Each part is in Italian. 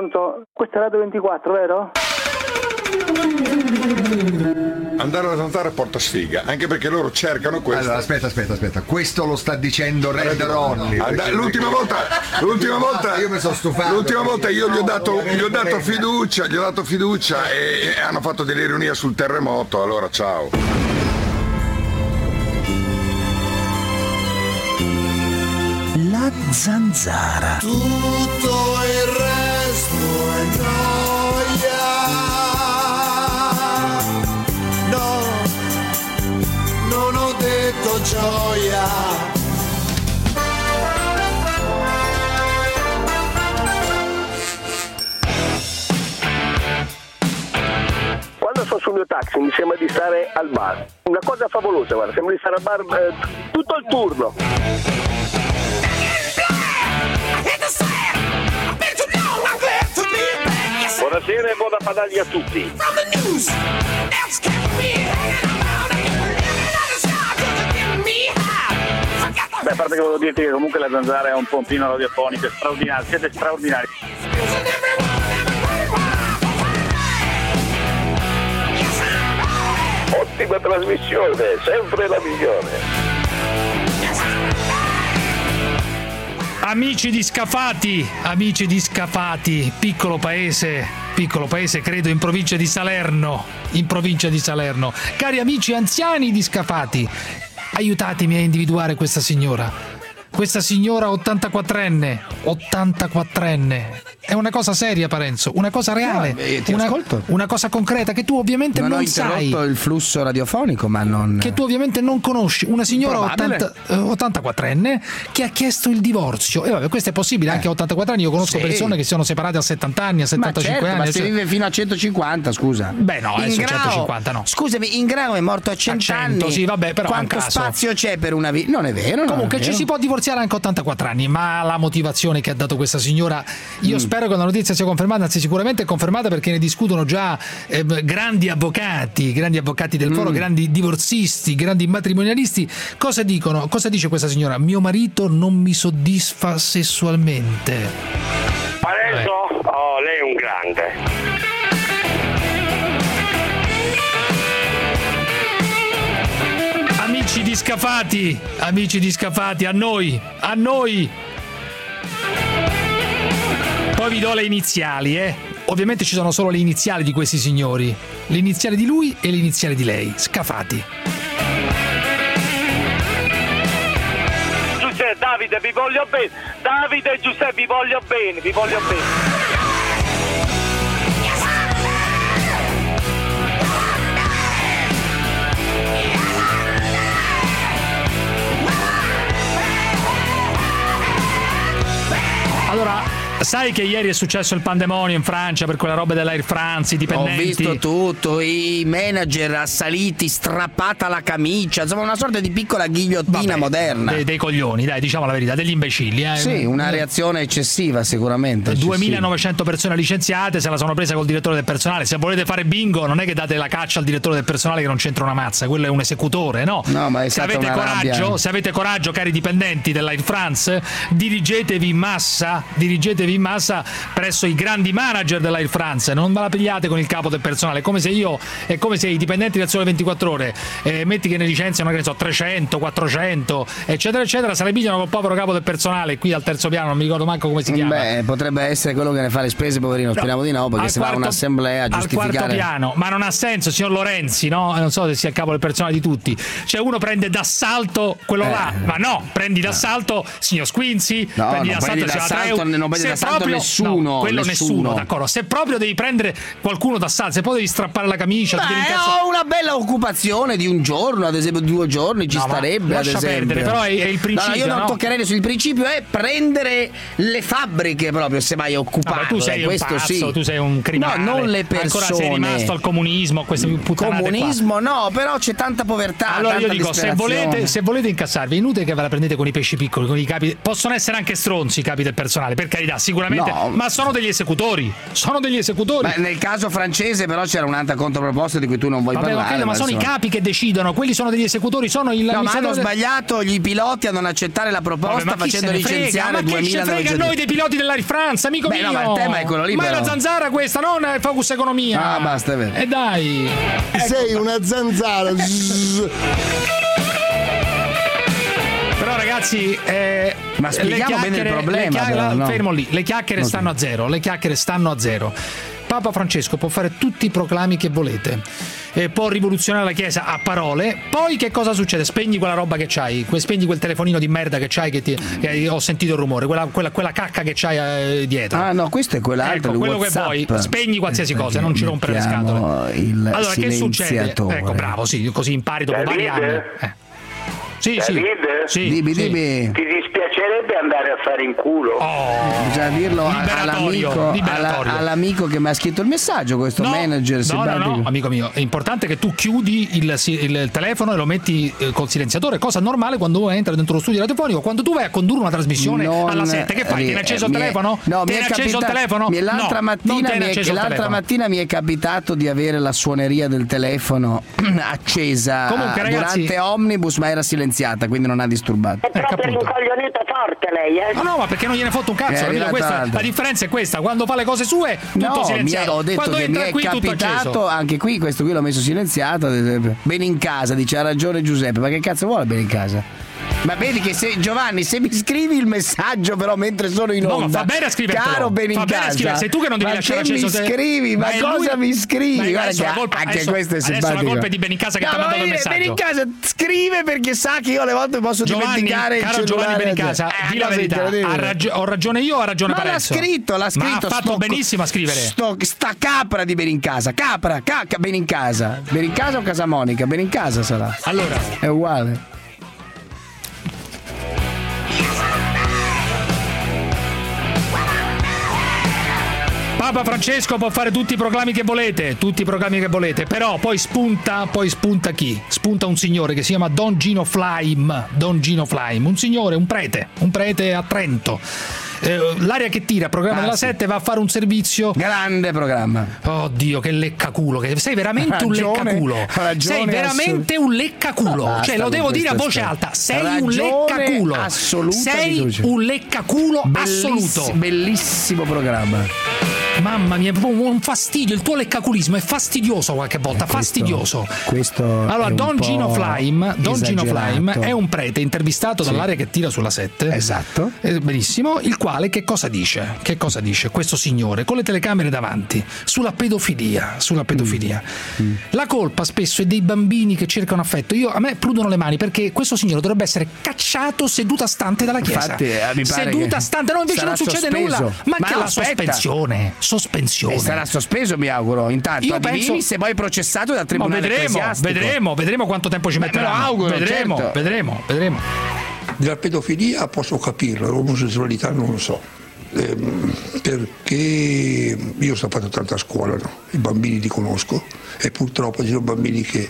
pronto? Questa è Radio 24, vero? Andare alla zanzara porta sfiga, anche perché loro cercano questo. Allora, aspetta. Questo lo sta dicendo Red Ronnie. L'ultima volta io mi sono stufato. L'ultima volta io gli ho dato fiducia e hanno fatto dell'ironia sul terremoto, allora ciao. La zanzara. Tutto il resto è noia. No, non ho detto gioia. Quando sono sul mio taxi mi sembra di stare al bar. Una cosa favolosa, guarda, sembra di stare al bar tutto il turno. Buonasera e buona padaglia a tutti. Beh, a parte che volevo dirti che comunque la zanzara è un pompino radiofonico straordinario, siete straordinari. Ottima trasmissione, sempre la migliore. Amici di Scafati, piccolo paese credo in provincia di Salerno. Cari amici anziani di Scafati, aiutatemi a individuare questa signora 84enne. È una cosa seria, Parenzo, una cosa reale, una cosa concreta che tu ovviamente non sai. Non ho interrotto il flusso radiofonico, ma non... Che tu ovviamente non conosci. Una signora 84enne che ha chiesto il divorzio. E vabbè, questo è possibile anche a 84 anni. Io conosco persone che si sono separate a 70 anni, a 75 anni. Ma se vive fino a 150, scusa. Beh, no, adesso 150 no. Scusami, Ingrao è morto a 100 anni. Sì, vabbè, però quanto spazio c'è per una vita? Non è vero. Comunque ci si può divorziare anche a 84 anni, ma la motivazione che ha dato questa signora, io spero che la notizia sia confermata, anzi sicuramente è confermata, perché ne discutono già grandi avvocati del foro, grandi divorzisti, grandi matrimonialisti. Cosa dicono? Cosa dice questa signora? Mio marito non mi soddisfa sessualmente. Parenzo? Oh, lei è un grande. Amici di Scafati, a noi. Poi vi do le iniziali, Ovviamente ci sono solo le iniziali di questi signori, le iniziali di lui e le iniziali di lei. Scafati. Giuseppe, Davide, vi voglio bene. Davide e Giuseppe, vi voglio bene. Allora, sai che ieri è successo il pandemonio in Francia per quella roba dell'Air France, i dipendenti? Ho visto tutto, i manager assaliti, strappata la camicia, insomma una sorta di piccola ghigliottina moderna. Dei coglioni, dai, diciamo la verità, degli imbecilli. Sì, una reazione eccessiva sicuramente. 2900 persone licenziate, se la sono presa col direttore del personale. Se volete fare bingo non è che date la caccia al direttore del personale che non c'entra una mazza, quello è un esecutore, no? No, ma è se avete coraggio, cari dipendenti dell'Air France, dirigetevi in massa presso i grandi manager dell'Air France, non ve la pigliate con il capo del personale. È come se i dipendenti del Sole 24 Ore metti che ne licenziano, che ne so, 300, 400 eccetera, se le pigliano col povero capo del personale qui al terzo piano, non mi ricordo manco come si chiama. Beh, potrebbe essere quello che ne fa le spese, poverino. Speriamo di no, perché se va a un'assemblea a giustificare al quarto piano. Ma non ha senso, signor Lorenzi, no? Non so se sia il capo del personale di tutti. Cioè uno prende d'assalto quello là, ma no, prendi d'assalto signor Squinzi, prendi d'assalto non prende d'assalto nessuno. No, quello nessuno, d'accordo. Se proprio devi prendere qualcuno d'assalto, se poi devi strappare la camicia, ho una bella occupazione di un giorno, ad esempio 2 giorni ci starebbe, lascia ad esempio. Perdere, però è il principio. No, io non toccherei nessuno. Il principio è prendere le fabbriche proprio, se vai a occuparle. Tu sei questo un pazzo, sì. Tu sei un criminale. No, non le persone. Ancora sei rimasto al comunismo, a queste puttanate comunismo qua. No, però c'è tanta povertà. Allora tanta io dico, se volete incassarvi, è inutile che ve la prendete con i pesci piccoli, con i capi. Possono essere anche stronzi i capi del personale, per carità, sicuramente sicuramente, No. ma sono degli esecutori. Ma nel caso francese però c'era un'altra controproposta di cui tu non vuoi Vabbè, parlare. ma sono i capi che decidono, quelli sono degli esecutori, sono il No, ma hanno amministratore- sbagliato gli piloti a non accettare la proposta, Vabbè, ma chi facendo se ne frega? licenziare Ma chi ce frega a noi dei piloti dell'Air France, amico Beh, mio? no, ma il tema è quello lì, Ma è però. la zanzara questa, non è Focus Economia. Ah, basta, è vero. E dai. Sei una zanzara. Però ragazzi, Ma spieghiamo bene il problema, però, no? fermo lì, le chiacchiere stanno a zero, Papa Francesco può fare tutti i proclami che volete, può rivoluzionare la Chiesa a parole, poi che cosa succede? Spegni quella roba che c'hai, spegni quel telefonino di merda che c'hai, che ho sentito il rumore, quella cacca che c'hai dietro. Ah no, questo è quell'altro, il quello WhatsApp. che vuoi, spegni qualsiasi cosa, non ci rompere le scatole. Il Allora, che succede? silenziatore. Ecco, bravo, sì, così impari dopo vari anni. Sì, sì. David? Sì, Dimmi, sì. dimmi. Ti dispiacerebbe andare a fare in culo? Bisogna dirlo Liberatorio, liberatorio. all'amico che mi ha scritto il messaggio, questo manager simpatico. No, amico mio, è importante che tu chiudi il telefono e lo metti col silenziatore, cosa normale quando uno entra dentro lo studio radiofonico. Quando tu vai a condurre una trasmissione Non alla 7, che fai? Tieni acceso il telefono? No, mi Tieni è acceso il telefono? L'altra No, non mattina, tieni acceso il telefono. mattina mi è capitato di avere la suoneria del telefono accesa Comunque, ragazzi, durante Omnibus, ma era silenziata, quindi non ha disturbato. È proprio appunto. rincoglionito forte lei, eh? No, ma perché non gliene fotte un cazzo? È capito? arrivata Questa, l'altra. la differenza è questa: quando fa le cose sue, tutto No, silenziato. ho detto Quando che mi entra è qui, tutto capitato acceso. anche qui, questo qui l'ho messo silenziato, ad esempio. Bene in casa, dice, ha ragione Giuseppe, ma che cazzo vuole bene in casa? Ma vedi che Giovanni, se mi scrivi il messaggio però mentre sono in No, onda, ma fa bene a scrivertelo. caro bene in Fa bene a casa, scrivere, sei tu che non devi ma lasciare che mi acceso te. scrivi, ma è cosa lui- mi scrivi? Ma Guarda adesso che la colpa- anche adesso- questo è adesso simpatico. la colpa è di Benincasa che ti ha mandato il messaggio. Benincasa scrive perché sa che io alle volte posso dimenticare il caro cellulare. Giovanni Benincasa, di la verità, ho ragione io o ha ragione Ma l'ha Parenzo? scritto, Ma ha fatto benissimo a scrivere. Sta capra di Benincasa, cacca Benincasa. Benincasa o Casamonica? Benincasa sarà. Allora, È uguale. Papa Francesco può fare tutti i proclami che volete, però poi spunta chi? Spunta un signore che si chiama Don Gino Flaim, un signore, un prete a Trento. L'aria che tira, programma della 7, va a fare un servizio. Grande programma. Oddio, che leccaculo, che sei veramente un leccaculo. Sei veramente un leccaculo. Basta Cioè, lo con devo dire a queste voce storie. alta, sei un Ragione leccaculo. assoluta di Sei Lucio. un leccaculo assoluto. Bellissimo programma. Mamma mia, è proprio un fastidio. Il tuo leccaculismo è fastidioso qualche volta. Fastidioso. Questo Allora, è un Don po' Gino Flaim esagerato. è un prete intervistato dall'area che tira sulla 7. Esatto. Benissimo. Il quale che cosa dice? Questo signore con le telecamere davanti sulla pedofilia. La colpa spesso è dei bambini che cercano affetto. A me prudono le mani perché questo signore dovrebbe essere cacciato seduta stante dalla chiesa. Infatti, mi pare seduta che stante, no, invece sarà non succede sospeso. nulla. Ma anche no, la aspetta. sospensione. E sarà sospeso, mi auguro. Intanto Io Adivini, penso- se poi processato dal Ma tribunale ecclesiastico. vedremo quanto tempo ci me metterà. lo auguro, Vedremo. Della pedofilia posso capirlo, l'omosessualità non lo so. Perché io sono fatto tanta scuola, no? I bambini li conosco e purtroppo ci sono bambini che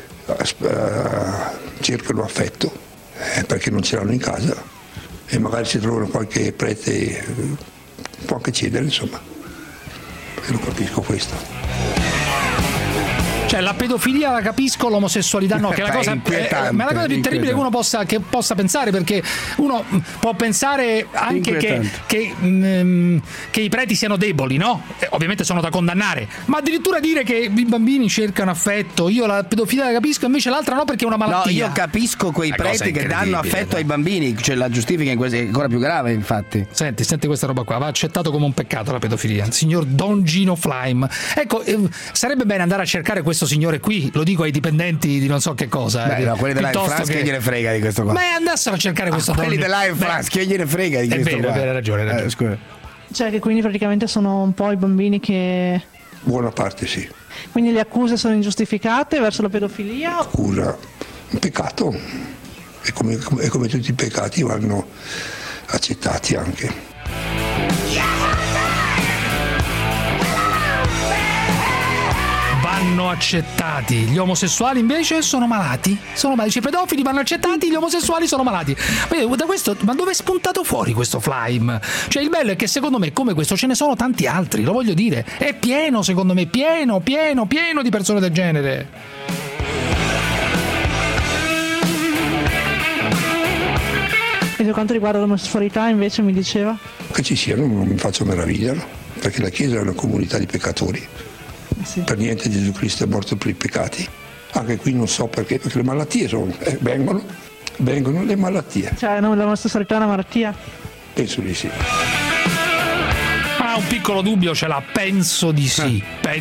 cercano affetto perché non ce l'hanno in casa e magari si trovano qualche prete, può anche cedere, insomma. E lo capisco questo. Cioè, la pedofilia la capisco, l'omosessualità no, che è la cosa, inquietante, ma è la cosa più terribile che uno possa pensare, perché uno può pensare anche che i preti siano deboli, no? Ovviamente sono da condannare, ma addirittura dire che i bambini cercano affetto, io la pedofilia la capisco, invece l'altra no, perché è una malattia. No, io capisco quei preti che danno affetto ai bambini, cioè la giustifica in questo è ancora più grave, infatti. Senti questa roba qua, va accettato come un peccato la pedofilia. Il signor Don Gino Flaim. Ecco, sarebbe bene andare a cercare questo signore qui, lo dico ai dipendenti di non so che cosa. Beh, no, quelli dell'Air France che gliene frega di questo qua. Ma andassero a cercare questo quelli dell'Air France che gliene frega di questo qua. È vero, hai ragione. Scusa. Cioè che quindi praticamente sono un po' i bambini che... Buona parte sì. Quindi le accuse sono ingiustificate verso la pedofilia? Accusa un peccato e come tutti i peccati vanno accettati anche. Vanno vanno accettati, gli omosessuali invece sono malati. I pedofili vanno accettati, gli omosessuali sono malati. Da questo, ma dove è spuntato fuori questo Flaim? Cioè, il bello è che secondo me come questo ce ne sono tanti altri, lo voglio dire. È pieno, secondo me, pieno di persone del genere. E per quanto riguarda l'omosessualità invece mi diceva? Che ci siano, non mi faccio meravigliare, perché la Chiesa è una comunità di peccatori. Sì. Per niente Gesù Cristo è morto per i peccati. Anche qui non so perché le malattie vengono le malattie. Cioè l'omosessualità è una malattia? Penso di sì. Un piccolo dubbio ce l'ha, penso di sì.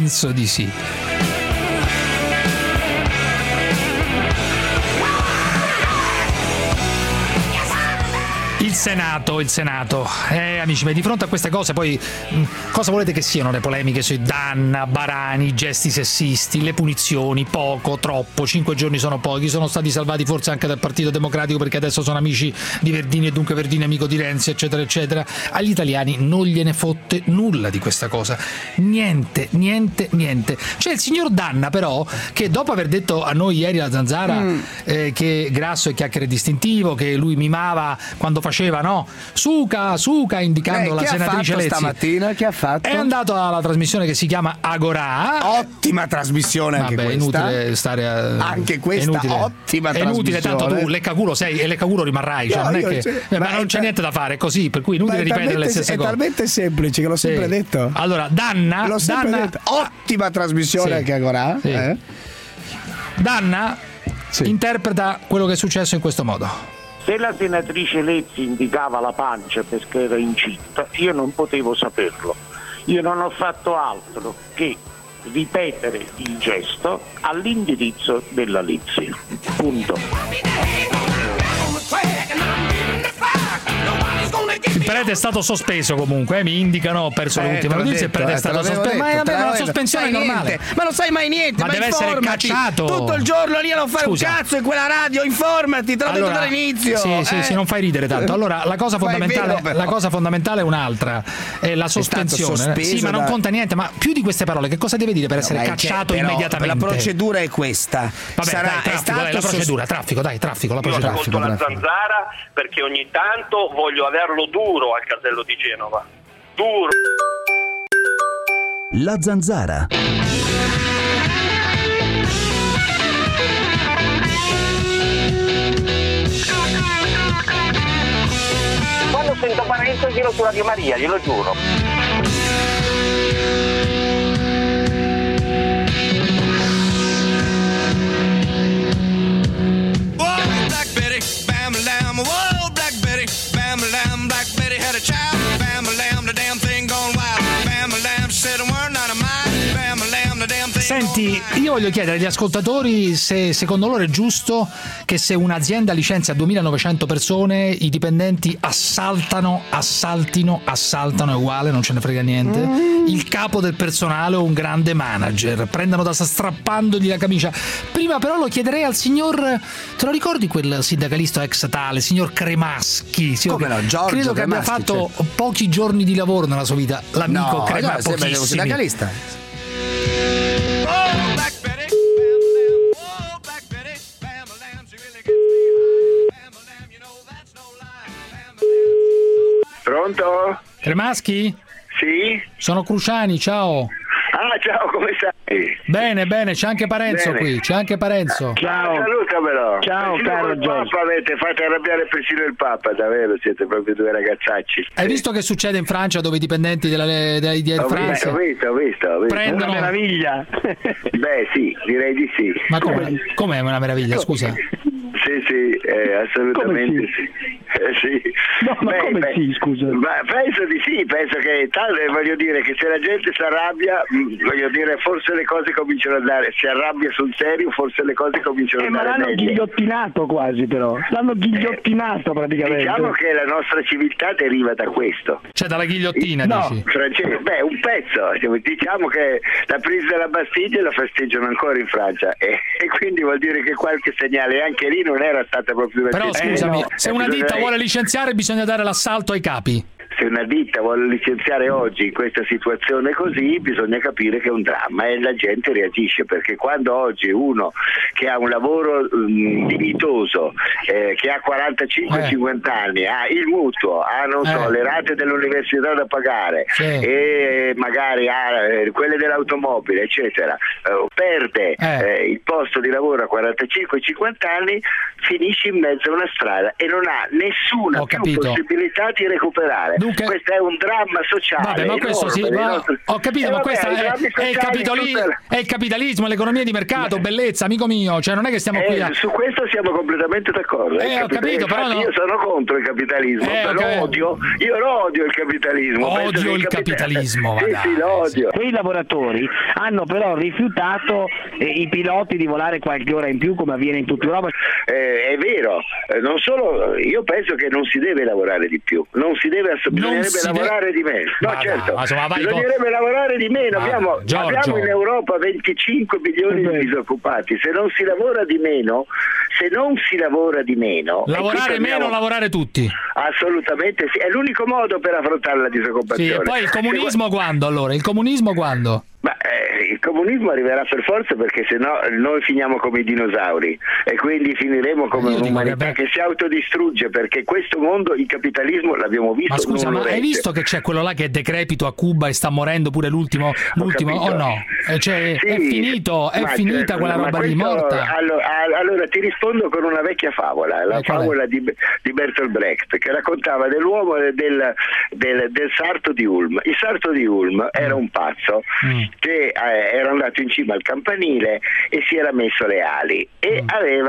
Il Senato. Amici, ma di fronte a queste cose poi cosa volete che siano le polemiche sui Danna, Barani, i gesti sessisti, le punizioni, poco, troppo, 5 giorni sono pochi, sono stati salvati forse anche dal Partito Democratico perché adesso sono amici di Verdini e dunque Verdini è amico di Renzi, eccetera eccetera. Agli italiani non gliene fotte nulla di questa cosa, niente. C'è il signor Danna però che dopo aver detto a noi ieri alla Zanzara che grasso e chiacchiere distintivo, che lui mimava quando faceva Suca indicando la senatrice Lezzi. Stamattina che ha fatto? È andato alla trasmissione che si chiama Agorà. Ottima trasmissione anche questa. Inutile stare anche questa ottima trasmissione. È inutile, tanto tu leccaculo sei e leccaculo rimarrai, cioè, non è che ma non c'è niente da fare, è così, per cui inutile ripetere le stesse cose. È talmente semplice che l'ho sempre detto. Allora, Danna, ottima trasmissione anche Agorà. Sì. Danna interpreta quello che è successo in questo modo. Se la senatrice Lezzi indicava la pancia perché era incinta, io non potevo saperlo. Io non ho fatto altro che ripetere il gesto all'indirizzo della Lezzi. Punto. Il prete è stato sospeso comunque, mi indicano, ho perso le ultime notizie, il prete è stato sospeso. Ma è una sospensione normale. Ma non sai mai niente, ma deve essere cacciato. Tutto il giorno lì a non fare un cazzo in quella radio, informati, te l'ho detto dall'inizio. Sì, non fai ridere tanto. Allora, la cosa fondamentale è un'altra, è la sospensione. Sì, ma non conta niente, ma più di queste parole, che cosa deve dire per essere cacciato immediatamente? La procedura è questa. Vabbè, traffico. Ascolto la Zanzara perché ogni tanto voglio averlo duro al casello di Genova. Duro. La Zanzara. Quando sento Parenzo giro su Radio Maria, glielo giuro. Senti, io voglio chiedere agli ascoltatori se secondo loro è giusto che se un'azienda licenzia 2900 persone i dipendenti assaltino, è uguale, non ce ne frega niente, il capo del personale o un grande manager, prendano da strappandogli la camicia. Prima però lo chiederei al signor, te lo ricordi quel sindacalista ex tale, signor Cremaschi? Come no, Giorgio credo che Cremaschi, abbia fatto pochi giorni di lavoro nella sua vita, l'amico Cremaschi, pochissimi. Un sindacalista. Pronto? Cremaschi? Sì? Sono Cruciani, ciao. Ah, ciao, come stai? Bene, c'è anche Parenzo qui, Ciao. Salutamelo. Ciao, persino caro Giorgio. Papa avete fatto arrabbiare persino il Papa, davvero, siete proprio due ragazzacci. Hai visto che succede in Francia dove i dipendenti di Air France Ho visto. prendono... Una meraviglia. Beh, sì, direi di sì. Ma com'è una meraviglia, scusa? Sì, assolutamente sì. No, ma sì, scusa? Ma penso di sì, penso che voglio dire che se la gente si arrabbia, voglio dire, forse le cose cominciano ad andare, si arrabbia sul serio, forse le cose cominciano ad andare ma l'hanno ghigliottinato quasi, però. L'hanno ghigliottinato praticamente. Diciamo che la nostra civiltà deriva da questo. Cioè dalla ghigliottina, dici? Francese, un pezzo. Diciamo che la presa della Bastiglia la festeggiano ancora in Francia e quindi vuol dire che qualche segnale anche lì non era stata proprio divertente. Però scusami, se una ditta vuole licenziare bisogna dare l'assalto ai capi. se una ditta vuole licenziare oggi in questa situazione così, bisogna capire che è un dramma e la gente reagisce, perché quando oggi uno che ha un lavoro dignitoso, che ha 45-50 anni, ha il mutuo, ha le rate dell'università da pagare e magari ha quelle dell'automobile eccetera, perde il posto di lavoro a 45-50 anni, finisce in mezzo a una strada e non ha nessuna possibilità di recuperare. Dunque, questo è un dramma sociale. Vabbè, ma questo ho capito, ma questo è il capitalismo, l'economia di mercato, bellezza, amico mio, cioè non è che stiamo qui su questo siamo completamente d'accordo. Ho capito, però io sono contro il capitalismo, lo odio il capitalismo. Odio il capitalismo, sì, lo odio. Quei lavoratori hanno però rifiutato i piloti di volare qualche ora in più, come avviene in tutta Europa. È vero, non solo, io penso che non si deve lavorare di più, bisognerebbe lavorare di meno. Bisognerebbe lavorare di meno. Abbiamo in Europa 25 milioni di disoccupati. Se non si lavora di meno, lavorare meno, lavorare tutti. Assolutamente sì, è l'unico modo per affrontare la disoccupazione. Sì, e poi il comunismo quando allora? Il comunismo quando? Il comunismo arriverà per forza, perché sennò noi finiamo come i dinosauri e quindi finiremo come un'umanità che si autodistrugge, perché questo mondo, il capitalismo, l'abbiamo visto. Ma scusa, ma hai visto che c'è quello là che è decrepito a Cuba e sta morendo pure l'ultimo o no? Cioè, sì, è finita quella roba lì, morta. Allora ti rispondo con una vecchia favola, la favola di Bertolt Brecht, che raccontava dell'uomo del sarto di Ulm. Il sarto di Ulm era un pazzo che era andato in cima al campanile e si era messo le ali e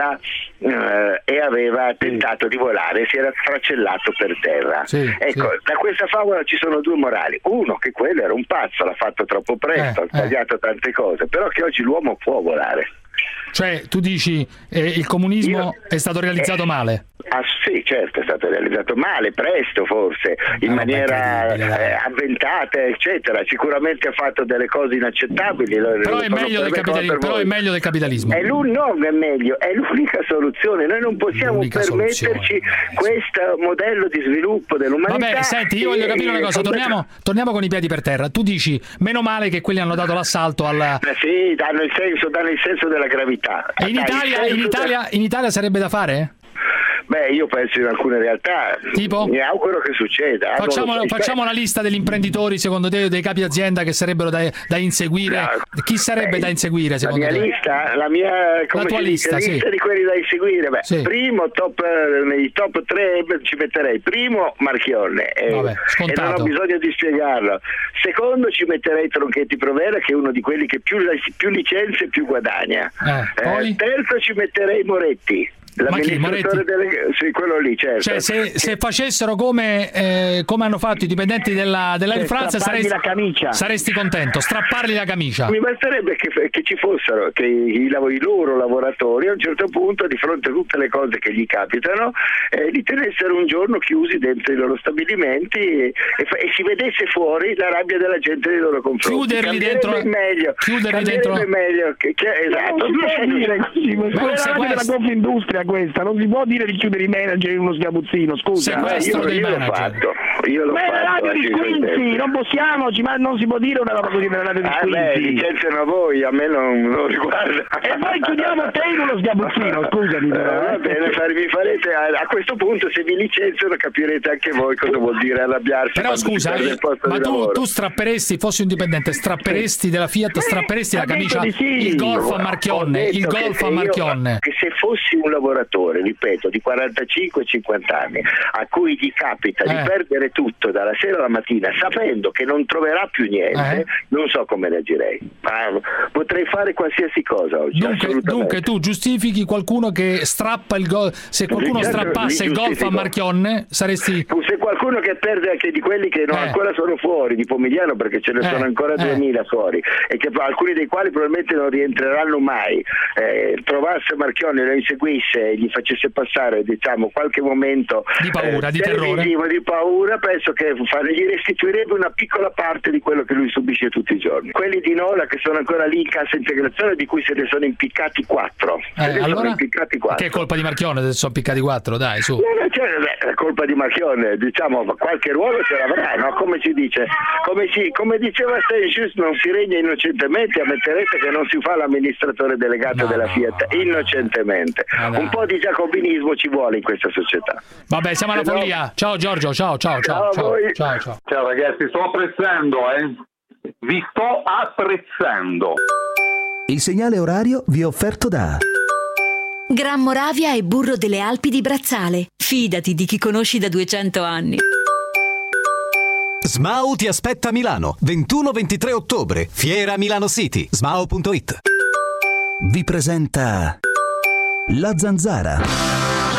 aveva tentato di volare, si era sfracellato per terra. Da questa favola ci sono due morali: uno, che quello era un pazzo, l'ha fatto troppo presto, ha sbagliato tante cose, però che oggi l'uomo può volare. Cioè tu dici il comunismo è stato realizzato male? Sì, certo, è stato realizzato male, presto forse, in maniera avventata eccetera, sicuramente ha fatto delle cose inaccettabili, però è meglio del capitalismo. Non è meglio, è l'unica soluzione. Noi non possiamo permetterci questo modello di sviluppo dell'umanità. Vabbè, senti, io voglio capire una cosa, torniamo con i piedi per terra. Tu dici meno male che quelli hanno dato l'assalto alla... Sì, danno il senso della gravità. E in Italia sarebbe da fare? Io penso in alcune realtà, mi auguro che succeda. Facciamo una lista degli imprenditori, secondo te, dei capi azienda che sarebbero da inseguire. Chi sarebbe da inseguire secondo te? La tua lista di quelli da inseguire. Primo, nei top 3 ci metterei primo Marchionne, e non ho bisogno di spiegarlo. Secondo ci metterei Tronchetti Provera, che è uno di quelli che più licenze più guadagna. Terzo ci metterei Moretti. L'amministratore sì, quello lì, certo. Cioè, se facessero come hanno fatto i dipendenti dell'Air France, saresti contento, strappargli la camicia. Mi basterebbe che ci fossero, che i loro lavoratori a un certo punto, di fronte a tutte le cose che gli capitano, li tenessero un giorno chiusi dentro i loro stabilimenti e si vedesse fuori la rabbia della gente nei loro confronti. Chiuderli dentro meglio. Esatto. La Confindustria questa, non si può dire di chiudere i manager in uno sgabuzzino, scusa. Io l'ho fatto. Ma è la radio di Squinzi, non possiamo, ma non si può dire una roba così nella radio di Squinzi. Licenziano voi, a me non riguarda. E poi chiudiamo te in uno sgabuzzino, scusami. Va bene, mi farete a questo punto, se vi licenziano capirete anche voi cosa vuol dire arrabbiarsi. Però scusa, ma tu strapperesti, fossi un dipendente, strapperesti della Fiat, strapperesti la camicia, il Golf a Marchionne, che se fossi un lavoratore, ripeto, di 45-50 anni, a cui gli capita di perdere tutto dalla sera alla mattina, sapendo che non troverà più niente, non so come reagirei. Potrei fare qualsiasi cosa oggi. Dunque tu giustifichi qualcuno che strappa il Golf. Se qualcuno strappasse il Golf a Marchionne, saresti... Se qualcuno che perde anche di quelli che ancora sono fuori, di Pomigliano, perché ce ne sono ancora 2000 fuori, e che alcuni dei quali probabilmente non rientreranno mai, trovasse Marchionne, lo inseguisse e gli facesse passare, diciamo, qualche momento di paura, di terrore, di paura, penso che gli restituirebbe una piccola parte di quello che lui subisce tutti i giorni. Quelli di Nola che sono ancora lì in cassa integrazione, di cui se ne sono impiccati 4. Allora, impiccati 4. Che è colpa di Marchionne se sono impiccati 4, dai, su. È colpa di Marchionne, diciamo, qualche ruolo ce l'avrà, no? Come si dice, come diceva Saint-Just, non si regna innocentemente, ammetterete che non si fa l'amministratore delegato della Fiat innocentemente. Un po' di giacobinismo ci vuole in questa società. Vabbè, siamo alla follia. Ciao Giorgio, ciao. Ciao ragazzi, sto apprezzando, vi sto apprezzando. Il segnale orario vi è offerto da Gran Moravia e burro delle Alpi di Brazzale. Fidati di chi conosci da 200 anni. Smau ti aspetta a Milano, 21-23 ottobre, Fiera Milano City, smau.it. Vi presenta La Zanzara.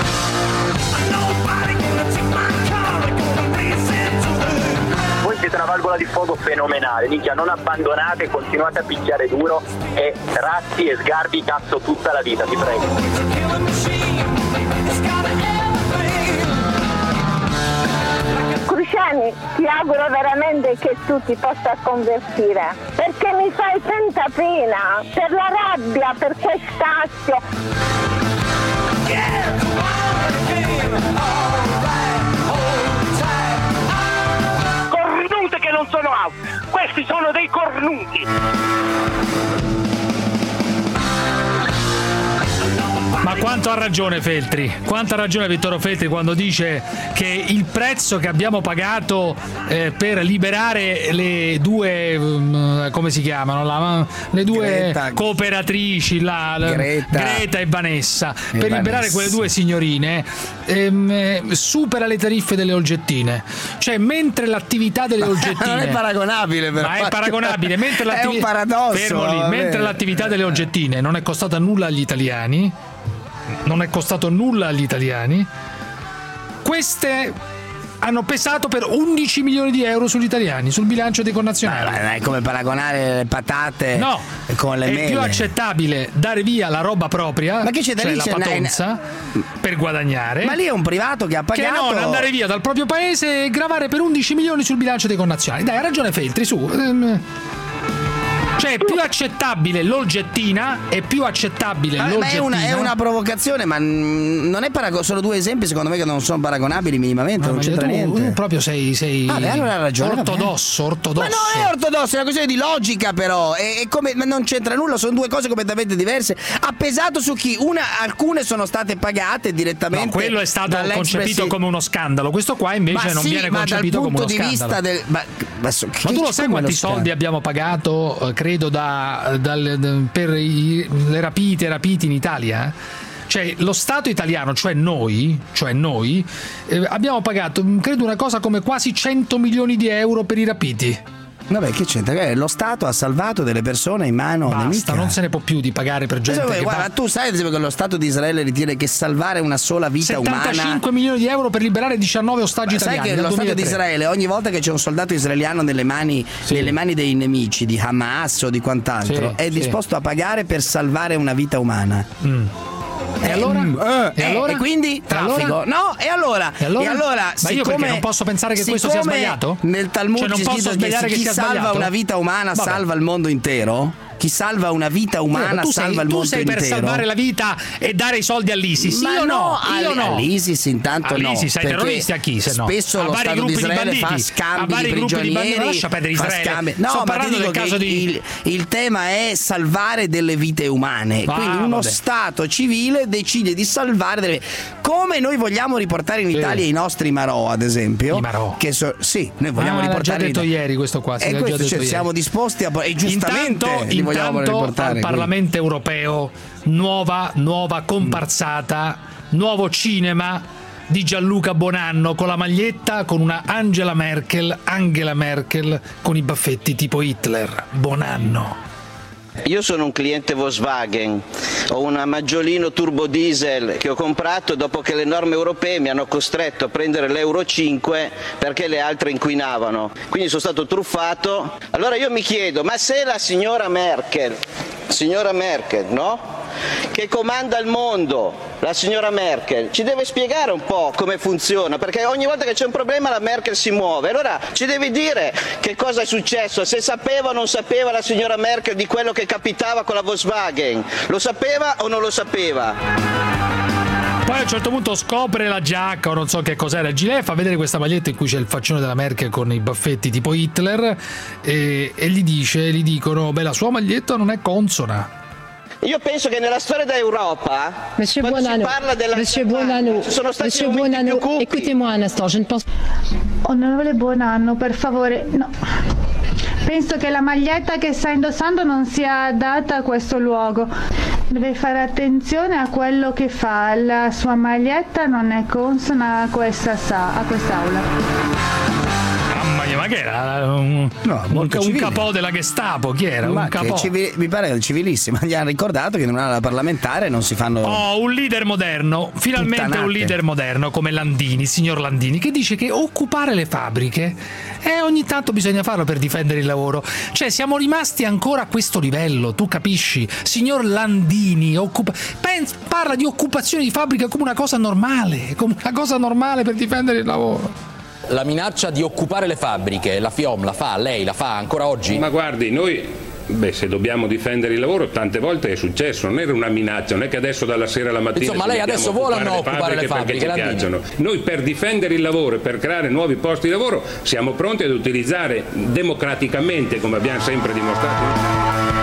Siete una valvola di sfogo fenomenale, minchia, non abbandonate, continuate a picchiare duro e Razzi e Sgarbi cazzo tutta la vita, ti prego. Cruciani, ti auguro veramente che tu ti possa convertire, perché mi fai tanta pena per la rabbia, per quest'astio. Cornute che non sono out, questi sono dei cornuti. Ma quanto ha ragione Feltri, quanto ha ragione Vittorio Feltri quando dice che il prezzo che abbiamo pagato per liberare le due, come si chiamano, le due cooperatrici, Greta e Vanessa, per liberare quelle due signorine, supera le tariffe delle olgettine. Cioè, mentre l'attività delle olgettine non è paragonabile, però. Ma è paragonabile, mentre è un paradosso. Fermo lì, mentre l'attività delle olgettine non è costata nulla agli italiani, queste hanno pesato per 11 milioni di euro sugli italiani, sul bilancio dei connazionali. Ma è come paragonare le patate con le mele. È più accettabile dare via la roba propria, ma che c'è da cioè lì, la patonza, per guadagnare, ma lì è un privato che ha pagato, che non andare via dal proprio paese e gravare per 11 milioni sul bilancio dei connazionali. Dai, ha ragione Feltri, su. Cioè è più accettabile l'olgettina, è più accettabile l'olgettina. Ma è una provocazione, ma non è sono due esempi secondo me che non sono paragonabili minimamente, non c'entra niente. Tu proprio sei allora ha ragione, ortodosso. Ma non è ortodosso, è una questione di logica, però. È come non c'entra nulla, sono due cose completamente diverse. Ha pesato su chi? Alcune sono state pagate direttamente. No, quello è stato concepito come uno scandalo. Questo qua invece non viene concepito come uno scandalo. Ma tu lo sai quanti soldi abbiamo pagato, credo, per le rapiti in Italia? Cioè lo Stato italiano, cioè noi abbiamo pagato, credo, una cosa come quasi 100 milioni di euro per i rapiti. Vabbè, che c'entra? Lo Stato ha salvato delle persone in mano nemica. Non se ne può più di pagare per gente guarda, tu sai ad esempio che lo Stato di Israele ritiene che salvare una sola vita umana, 75 milioni di euro per liberare 19 ostaggi italiani. Sai che lo Stato di Israele ogni volta che c'è un soldato israeliano nelle mani dei nemici di Hamas o di quant'altro è disposto a pagare per salvare una vita umana. E allora? E quindi? Traffico? No, e allora? Ma io perché non posso pensare che questo sia sbagliato? Nel Talmud c'è scritto che chi salva una vita umana salva il mondo intero. Chi salva una vita umana salva il mondo intero. Tu sei per salvare la vita e dare i soldi all'ISIS? Ma io no. All'ISIS intanto no. All'ISIS sei terroristi a chi? Se no? Spesso lo Stato di Israele fa scambi di prigionieri. Lascia perdere Israele. No, ma ti dico che il tema è salvare delle vite umane. Quindi uno Stato civile decide di salvare delle. Come noi vogliamo riportare in Italia i nostri Marò, ad esempio. I Marò? Sì, noi vogliamo riportare. L'ha già detto ieri questo qua. Siamo disposti a. E giustamente. Intanto al Parlamento europeo nuova comparsata, nuovo cinema di Gianluca Bonanno con la maglietta con una Angela Merkel con i baffetti tipo Hitler. Bonanno. Io sono un cliente Volkswagen, ho una Maggiolino turbo diesel che ho comprato dopo che le norme europee mi hanno costretto a prendere l'Euro 5 perché le altre inquinavano, quindi sono stato truffato. Allora io mi chiedo, ma se la signora Merkel, no? che comanda il mondo, la signora Merkel, ci deve spiegare un po' come funziona, perché ogni volta che c'è un problema la Merkel si muove. Allora ci devi dire che cosa è successo, se sapeva o non sapeva la signora Merkel di quello che capitava con la Volkswagen, lo sapeva o non lo sapeva? Poi a un certo punto scopre la giacca o non so che cos'era il gilet, fa vedere questa maglietta in cui c'è il faccione della Merkel con i baffetti tipo Hitler e gli dicono la sua maglietta non è consona. Io penso che nella storia d'Europa, quando si parla della ci sono stati momenti più cupi. Écoutez-moi un instant, je ne pense... Onorevole Buonanno, per favore, no. Penso che la maglietta che sta indossando non sia adatta a questo luogo. Deve fare attenzione a quello che fa. La sua maglietta non è consona a quest'aula. Ma che era? Un capo della Gestapo? Chi era? Ma un capo? Mi pare civilissimo. Gli hanno ricordato che in un'ala parlamentare non si fanno. Un leader moderno, finalmente puttanate. Un leader moderno come Landini, il signor Landini, che dice che occupare le fabbriche ogni tanto bisogna farlo per difendere il lavoro. Cioè siamo rimasti ancora a questo livello, tu capisci? Signor Landini parla di occupazione di fabbrica come una cosa normale per difendere il lavoro. La minaccia di occupare le fabbriche, la FIOM la fa, lei la fa ancora oggi? Ma guardi, noi, se dobbiamo difendere il lavoro, tante volte è successo, non era una minaccia, non è che adesso dalla sera alla mattina... Insomma, lei adesso vuole o no occupare le fabbriche perché ci piacciono. Noi per difendere il lavoro e per creare nuovi posti di lavoro siamo pronti ad utilizzare democraticamente, come abbiamo sempre dimostrato...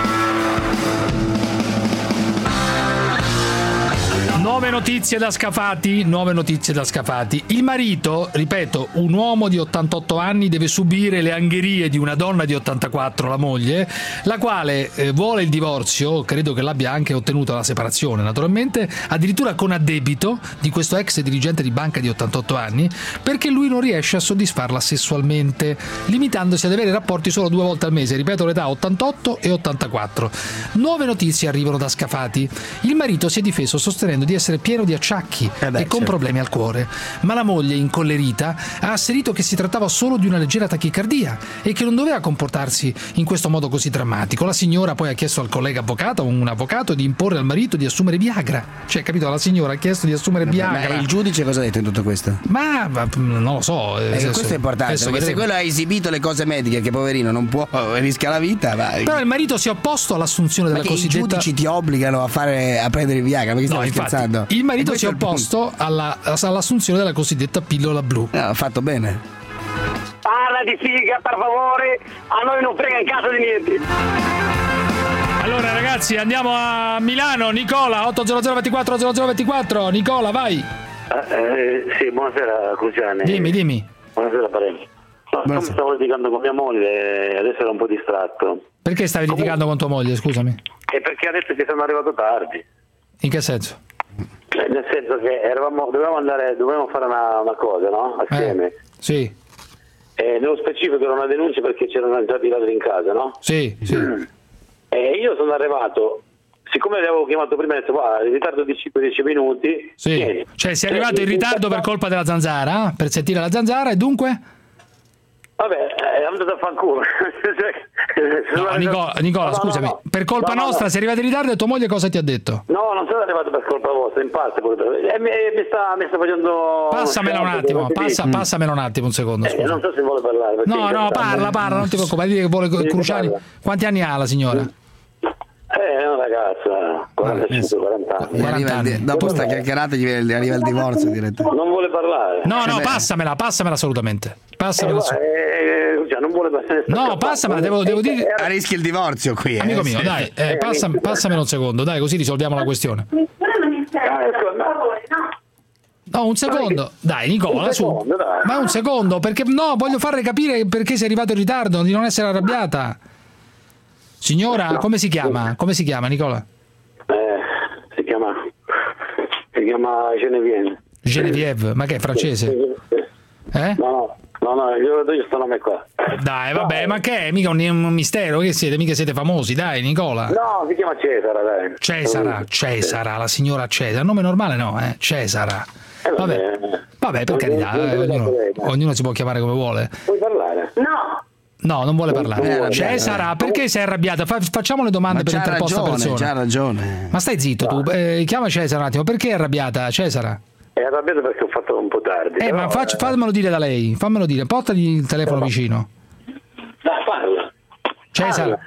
Nuove notizie da Scafati. Il marito, ripeto, un uomo di 88 anni deve subire le angherie di una donna di 84, la moglie, la quale vuole il divorzio, credo che l'abbia anche ottenuta la separazione naturalmente, addirittura con addebito di questo ex dirigente di banca di 88 anni, perché lui non riesce a soddisfarla sessualmente, limitandosi ad avere rapporti solo 2 volte al mese, ripeto l'età 88 e 84. Nuove notizie arrivano da Scafati. Il marito si è difeso sostenendo di essere pieno di acciacchi e con problemi al cuore, ma la moglie, incollerita, ha asserito che si trattava solo di una leggera tachicardia e che non doveva comportarsi in questo modo così drammatico. La signora poi ha chiesto al collega avvocato, un avvocato, di imporre al marito di assumere Viagra. Cioè, capito? La signora ha chiesto di assumere Viagra. Ma il giudice cosa ha detto in tutto questo? Ma non lo so. Questo è importante, perché se quello ha esibito le cose mediche, che poverino non può, rischia la vita. Però il marito si è opposto all'assunzione della cosiddetta... i giudici ti obbligano a prendere il Viagra, perché stiamo scherzando? Il marito si è opposto all'assunzione della cosiddetta pillola blu. Ha fatto bene. Parla di figa, per favore, a noi non frega in casa di niente. Allora ragazzi, andiamo a Milano. Nicola, 80024. Nicola, vai. Sì, buonasera Cruciani. Dimmi. Buonasera Parenzo. No, stavo litigando con mia moglie e adesso ero un po' distratto. Perché stavi litigando con tua moglie, scusami? È perché ha detto che sono arrivato tardi. In che senso? Nel senso che dovevamo fare una cosa, no? Assieme. Sì. Nello specifico era una denuncia perché c'erano entrati i ladri in casa, no? Sì. E io sono arrivato, siccome le avevo chiamato prima e detto in ritardo di 5-10 minuti. Sì. Vieni. Cioè sei arrivato in ritardo per colpa della zanzara? Per sentire la zanzara e dunque? Vabbè, è andato a fanculo. Nicola, scusami, per colpa nostra sei arrivato in ritardo e tua moglie cosa ti ha detto? No, non sono arrivato per colpa vostra, in parte mi sta facendo... Passamela un attimo, passamela un attimo, un secondo, scusa. Non so se vuole parlare. No, parla, non ti preoccupare, dire che vuole Cruciani. Quanti anni ha la signora? È una ragazza, 45-40 anni. Dopo sta chiacchierata gli arriva il divorzio direttamente. Non vuole parlare. No, passamela assolutamente. Passamela. Non vuole passare. No, passamela, devo dire. A rischio il divorzio qui. Amico mio, dai, passamela un secondo, dai, così risolviamo la questione. No, un secondo. Dai, Nicola, su. Ma un secondo, perché voglio farle capire perché sei arrivato in ritardo, di non essere arrabbiata. Signora, come si chiama? Come si chiama, Nicola? Si chiama Genevieve. Genevieve, ma che è francese? No, io do questo nome qua. Dai, vabbè, ma che è? Mica un mistero, che siete? Mica siete famosi, dai, Nicola. No, si chiama Cesara, dai. Cesara, la signora Cesara. Nome normale no, Cesara. Vabbè, per carità, ognuno si può chiamare come vuole. Puoi parlare? No, non vuole parlare. Cesara, perché sei arrabbiata? Facciamo le domande per interposta persona. C'ha ragione. Ma stai zitto tu. Chiama Cesara un attimo. Perché è arrabbiata, Cesara? È arrabbiato perché ho fatto un po' tardi. Ma fammelo dire da lei. Fammelo dire. Portagli il telefono vicino. Parla. Cesara.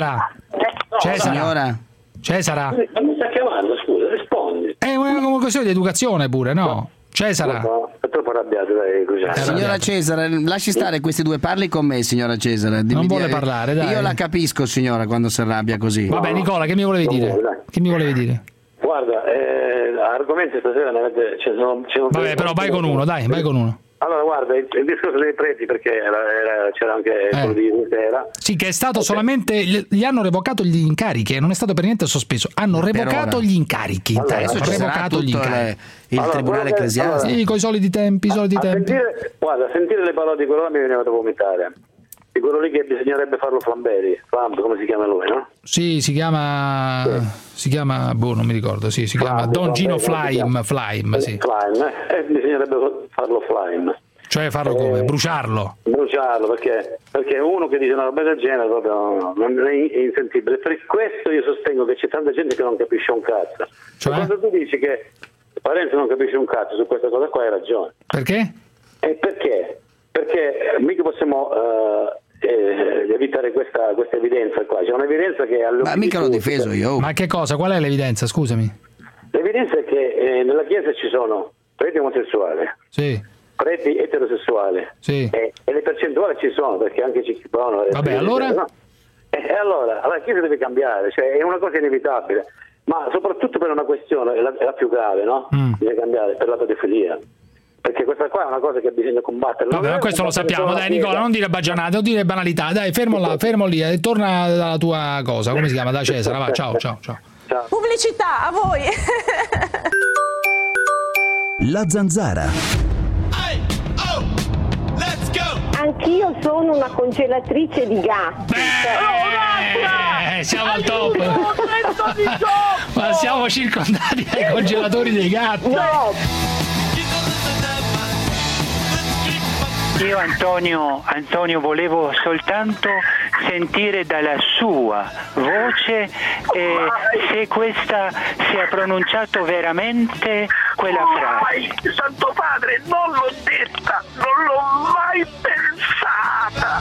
Signora. Cesara. Ma mi sta chiamando, scusa, rispondi. È una questione di educazione pure, no? Cesara. È troppo arrabbiato, dai. Signora Cesara, lasci stare questi due, parli con me, siora Cesara. Non vuole parlare, dai. Io la capisco, signora, quando si arrabbia così. Vabbè, Nicola, che mi volevi dire? Che mi volevi dire? Guarda, argomenti stasera ne avete... Vabbè, però vai con uno, dai, vai con uno. Allora, guarda, il discorso dei preti, perché c'era anche quello di Sera. Sì, che è stato solamente... Gli hanno revocato gli incarichi, non è stato per niente sospeso. Hanno revocato gli incarichi. Adesso ci sarà tutto il tribunale ecclesiastico. Sì, con i soliti tempi, Sentire le parole di quello là mi veniva da vomitare. Di quello lì che bisognerebbe farlo Flamb, come si chiama lui, no? Sì, si chiama... non mi ricordo, si chiama Don Gino Flaim, sì. Bisognerebbe farlo Flaim. Cioè farlo come? Bruciarlo, perché uno che dice una roba del genere proprio non è insensibile. Per questo io sostengo che c'è tanta gente che non capisce un cazzo. Cioè? Quando tu dici che Parenzo non capisce un cazzo su questa cosa qua, hai ragione. Perché? Perché mica possiamo evitare questa evidenza qua. C'è un'evidenza che ma mica l'ho difeso io. Ma che cosa? Qual è l'evidenza? Scusami. L'evidenza è che nella Chiesa ci sono preti omosessuali, preti eterosessuali, e le percentuali ci sono, perché anche ci sono. Vabbè, allora? No? E allora la Chiesa deve cambiare, cioè è una cosa inevitabile, ma soprattutto per una questione, la più grave, no? Deve cambiare per la pedofilia. Perché questa qua è una cosa che bisogna combattere. Vabbè, ma questo lo sappiamo, dai Nicola, non dire baggianate, non dire banalità, dai, fermo lì e torna dalla tua cosa, come si chiama? Da Cesara, va, ciao. Pubblicità, a voi. La Zanzara. Anch'io sono una congelatrice di gatti. Siamo al top. Ma siamo circondati dai congelatori dei gatti. No. Io Antonio volevo soltanto sentire dalla sua voce se questa si è pronunciato veramente quella frase. Santo Padre, non l'ho detta, non l'ho mai pensata.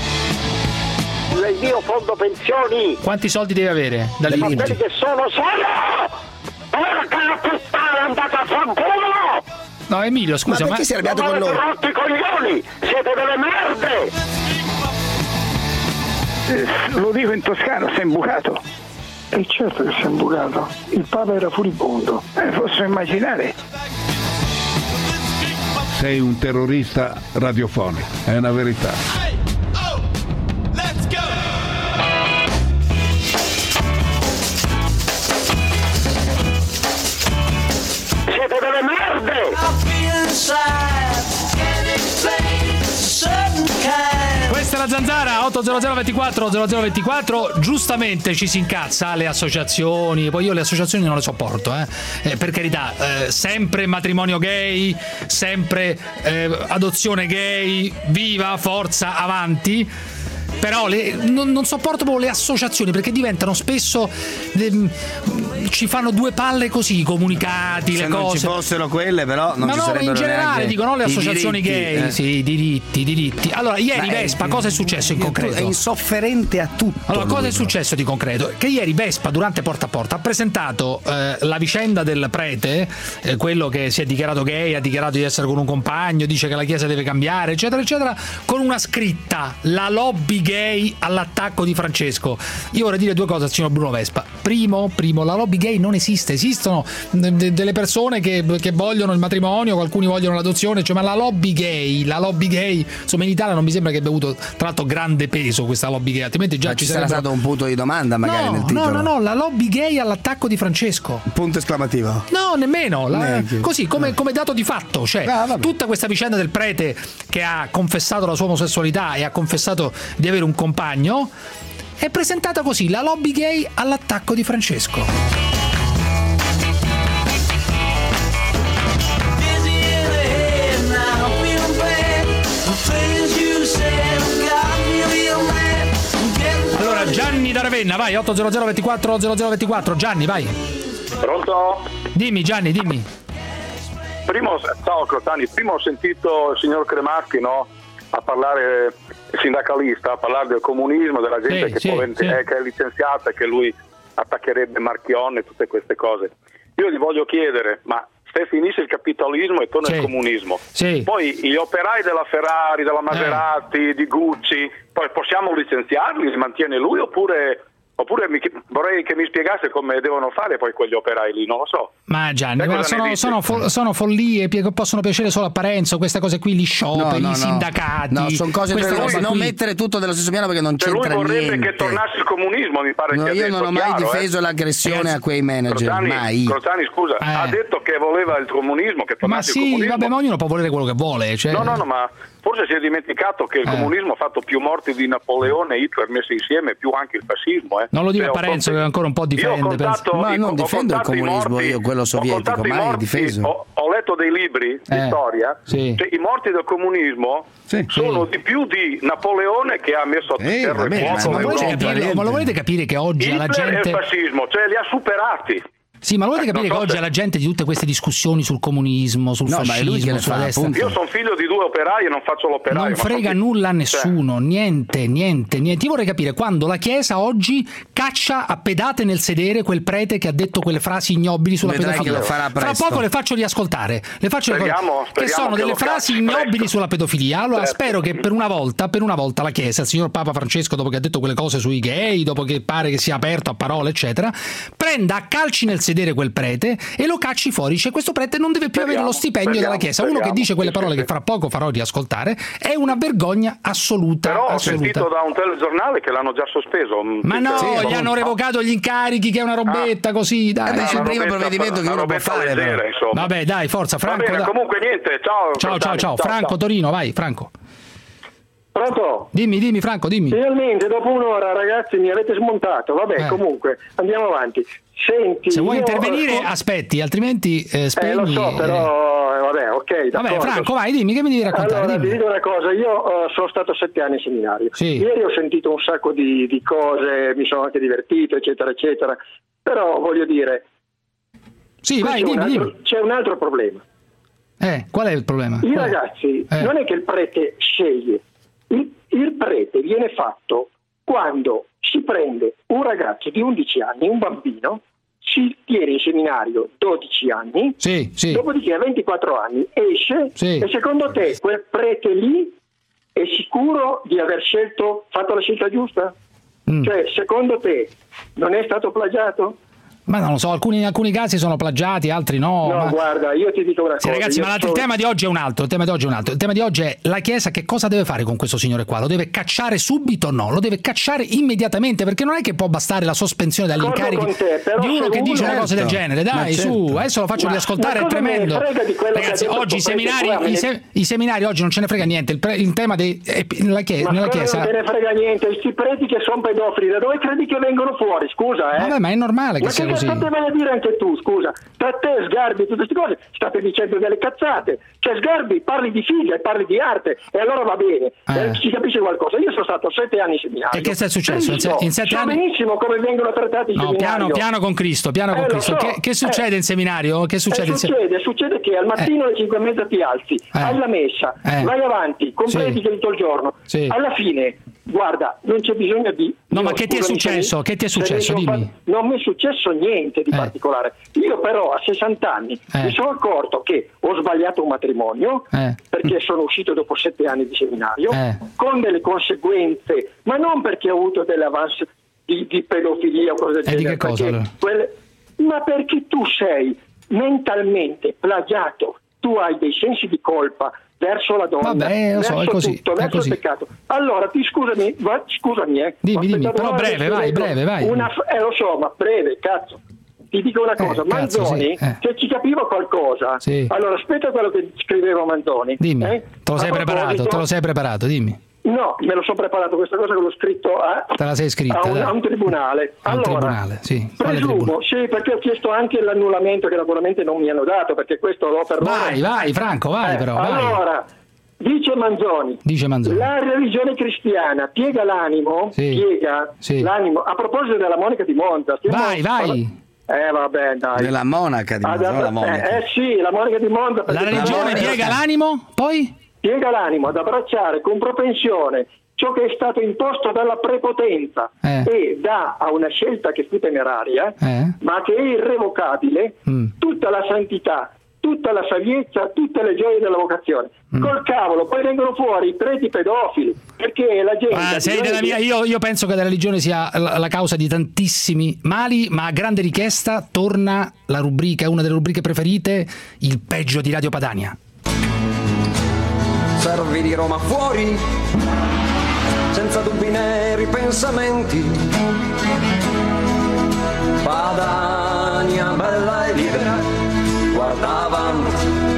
Io fondo pensioni. Quanti soldi devi avere dall'INPS? Ma quelli che sono solo. Porca la puttana, è andata a fanculo! No, Emilio, scusa, ma perché sei arrabbiato con loro? Rotto i coglioni! Siete delle merde! Lo dico in toscano, sei imbucato. E certo che sei imbucato. Il Papa era furibondo. Posso immaginare. Sei un terrorista radiofonico, è una verità. Siete delle merde! Questa è la Zanzara, 800 24 0024. Giustamente ci si incazza le associazioni, poi io le associazioni non le sopporto, per carità, sempre matrimonio gay, sempre adozione gay, viva, forza, avanti. Però non sopporto proprio le associazioni, perché diventano spesso ci fanno due palle così, i comunicati, se le non cose. Ci fossero quelle, però non ma ci sarebbero in generale neanche dico, non le i associazioni diritti, gay, sì, diritti. Allora, ieri Vespa, cosa è successo in concreto? È insofferente a tutto. Allora, cosa è successo di concreto? Che ieri Vespa, durante Porta a Porta, ha presentato la vicenda del prete, quello che si è dichiarato gay, ha dichiarato di essere con un compagno, dice che la Chiesa deve cambiare, eccetera, eccetera, con una scritta: la lobby gay all'attacco di Francesco. Io vorrei dire due cose al signor Bruno Vespa. Primo, la lobby gay non esiste. Esistono delle persone che vogliono il matrimonio, alcuni vogliono l'adozione, cioè, ma la lobby gay, insomma, in Italia non mi sembra che abbia avuto tra l'altro grande peso questa lobby gay, altrimenti già ci sarà stato un punto di domanda magari nel titolo. No, la lobby gay all'attacco di Francesco. Punto esclamativo. No, nemmeno. Così come dato di fatto, cioè tutta questa vicenda del prete che ha confessato la sua omosessualità e ha confessato di avere un compagno è presentata così: la lobby gay all'attacco di Francesco. Things you said got really Ravenna, vai, 800 24 0024. Gianni, vai. Pronto? Dimmi Gianni, dimmi. Ciao Crotani, prima ho sentito il signor Cremaschi, no? A parlare, sindacalista, a parlare del comunismo, della gente che è licenziata e che lui attaccherebbe Marchionne e tutte queste cose. Io gli voglio chiedere, ma se finisce il capitalismo e torna il comunismo, poi gli operai della Ferrari, della Maserati, di Gucci, poi possiamo licenziarli, li mantiene lui oppure vorrei che mi spiegasse come devono fare poi quegli operai lì, non lo so. Ma Gianni, sono follie che possono piacere solo a Parenzo, queste cose qui, gli scioperi, i sindacati. No, sono cose per non mettere tutto dello stesso piano perché non c'entra niente. Lui vorrebbe che tornasse il comunismo, mi pare che io non ho mai difeso l'aggressione a quei manager, mai. Crotani, scusa, ha detto che voleva il comunismo, che tornasse il comunismo. Vabbè, ma ognuno può volere quello che vuole. Cioè... No, ma forse si è dimenticato che il comunismo ha fatto più morti di Napoleone e Hitler messi insieme, più anche il fascismo. Non lo dica Parenzo che ancora un po' difende. Ma non difendo il comunismo io, quello sovietico, mai difeso. Ho letto dei libri di storia, cioè, i morti del comunismo sono di più di Napoleone che ha messo a terra il fuoco. Ma lo volete capire che oggi la gente... il fascismo, cioè li ha superati. Sì, ma volete capire che oggi alla gente di tutte queste discussioni sul comunismo, sul fascismo, sulla destra... Io sono figlio di 2 operai e non faccio l'operaio. Non frega nulla a nessuno, niente. Io vorrei capire quando la Chiesa oggi caccia a pedate nel sedere quel prete che ha detto quelle frasi ignobili sulla pedofilia. Fra poco le faccio riascoltare. Speriamo che sono delle frasi ignobili sulla pedofilia. Allora spero che per una volta la Chiesa, il signor Papa Francesco, dopo che ha detto quelle cose sui gay, dopo che pare che sia aperto a parole, eccetera, prenda a calci nel sedere quel prete e lo cacci fuori. Cioè questo prete non deve più avere lo stipendio dalla Chiesa. Uno che dice quelle parole che fra poco farò riascoltare è una vergogna assoluta. Però ho sentito da un telegiornale che l'hanno già sospeso. Ma no, gli hanno revocato gli incarichi, che è una robetta così. Dai, è il primo provvedimento che uno può fare. Vabbè, dai, forza, Franco. Comunque niente, ciao. Franco, Torino, vai, Franco. Pronto? Dimmi Franco, dimmi. Finalmente, dopo un'ora, ragazzi, mi avete smontato. Vabbè, comunque, andiamo avanti. Senti, se vuoi intervenire, aspetti, altrimenti spegni. Lo so, però, vabbè, ok. Vabbè, Franco, vai, dimmi, che mi devi raccontare? Allora, ti dico una cosa, io sono stato 7 anni in seminario. Ieri ho sentito un sacco di cose, mi sono anche divertito, eccetera, eccetera. Però, voglio dire... Sì, vai, dimmi. C'è un altro problema. Qual è il problema? I ragazzi, non è che il prete sceglie. Il prete viene fatto quando si prende un ragazzo di 11 anni, un bambino, si tiene in seminario 12 anni, dopodiché a 24 anni esce e secondo te quel prete lì è sicuro di aver fatto la scelta giusta? Cioè, secondo te non è stato plagiato? Ma non lo so, in alcuni casi sono plagiati, altri no. No, guarda, io ti dico una cosa. Ragazzi, ma il tema di oggi è un altro. Il tema di oggi è la Chiesa che cosa deve fare con questo signore qua? Lo deve cacciare subito o no? Lo deve cacciare immediatamente, perché non è che può bastare la sospensione dagli incarichi di uno che dice una cosa del genere. Dai, su, adesso lo faccio riascoltare, è tremendo. Ragazzi, oggi i seminari oggi non ce ne frega niente. Il tema nella Chiesa. Non te ne frega niente, questi preti che sono pedofili, da dove credi che vengono fuori? Scusa, Vabbè, ma è normale che sia così. State a dire anche tu, scusa, tra te, Sgarbi, tutte queste cose state dicendo delle cazzate. Cioè, Sgarbi, parli di figlia e parli di arte e allora va bene, si capisce qualcosa. Io sono stato 7 anni in seminario. E che è successo? In 7 anni? Benissimo come vengono trattati i seminari. Piano con Cristo. So. Che succede in seminario? Succede che al mattino alle 5:30 ti alzi, hai la messa, vai avanti, completi tutto il giorno. Alla fine, guarda, non c'è bisogno di... No, ma che ti è successo? Dimmi. Non mi è successo niente di particolare. Io però a 60 anni mi sono accorto che ho sbagliato un matrimonio perché sono uscito dopo 7 anni di seminario con delle conseguenze, ma non perché ho avuto delle avance di pedofilia o cose del genere. Di che cosa? Ma perché tu sei mentalmente plagiato, tu hai dei sensi di colpa verso la donna, verso tutto, verso il peccato. Allora, scusami. Dimmi, però breve, vai. Lo so, ma breve, cazzo. Ti dico una cosa, Manzoni, se ci capiva qualcosa, allora aspetta quello che scriveva Manzoni. Dimmi, te lo sei preparato, dimmi. No, me lo sono preparato, questa cosa che l'ho scritto te la sei scritta, a un tribunale. Presumo, perché ho chiesto anche l'annullamento che naturalmente non mi hanno dato, perché questo l'ho per Vai Franco, vai però. Allora, Dice Manzoni, la religione cristiana piega l'animo, l'animo. A proposito della monaca di Monza, vai. Vabbè, dai. Della monaca di Monza, la monaca. Sì, la monaca di Monza. La religione piega l'animo, poi? Piega l'animo ad abbracciare con propensione ciò che è stato imposto dalla prepotenza e dà a una scelta che fu temeraria, ma che è irrevocabile, tutta la santità, tutta la saviezza, tutte le gioie della vocazione. Col cavolo, poi vengono fuori i preti pedofili, perché la gente... Io penso che la religione sia la causa di tantissimi mali, ma a grande richiesta torna la rubrica, una delle rubriche preferite, il peggio di Radio Padania. Servi di Roma fuori, senza dubbi né ripensamenti. Padania bella e libera, guarda avanti.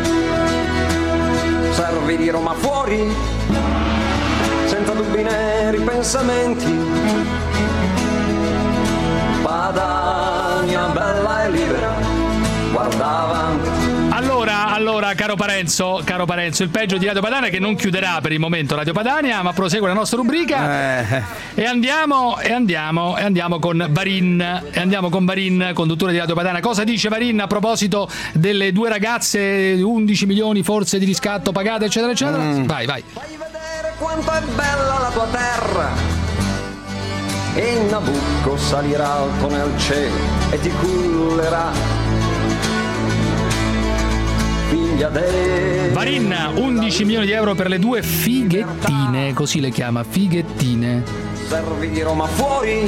Servi di Roma fuori, senza dubbi né ripensamenti. Padania bella e libera, guarda avanti. Allora, caro Parenzo, il peggio di Radio Padania, che non chiuderà per il momento Radio Padania, ma prosegue la nostra rubrica. E andiamo con Varin, conduttore di Radio Padania. Cosa dice Varin a proposito delle 2 ragazze, 11 milioni forse di riscatto pagate, eccetera, eccetera? Vai. Fai vedere quanto è bella la tua terra. E Nabucco salirà alto nel cielo e ti cullerà. Varin, 11 milioni di euro per le 2 fighettine, così le chiama, fighettine. Servi di Roma fuori.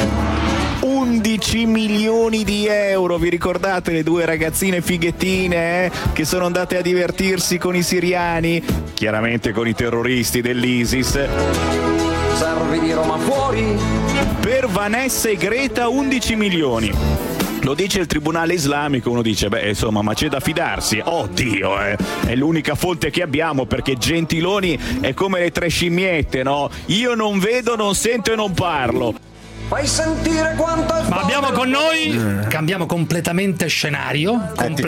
11 milioni di euro, vi ricordate le 2 ragazzine fighettine che sono andate a divertirsi con i siriani, chiaramente con i terroristi dell'ISIS. Servi di Roma fuori. Per Vanessa e Greta 11 milioni. Lo dice il tribunale islamico, uno dice, insomma, ma c'è da fidarsi? Oddio, è l'unica fonte che abbiamo, perché Gentiloni è come le 3 scimmiette, no? Io non vedo, non sento e non parlo. Fai sentire quanto è. Ma abbiamo con noi, cambiamo completamente scenario,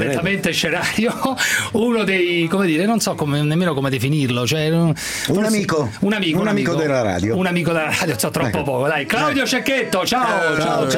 uno dei, come dire, non so nemmeno come definirlo, cioè un amico della radio. Un amico della radio, troppo poco, dai. Claudio Cecchetto, ciao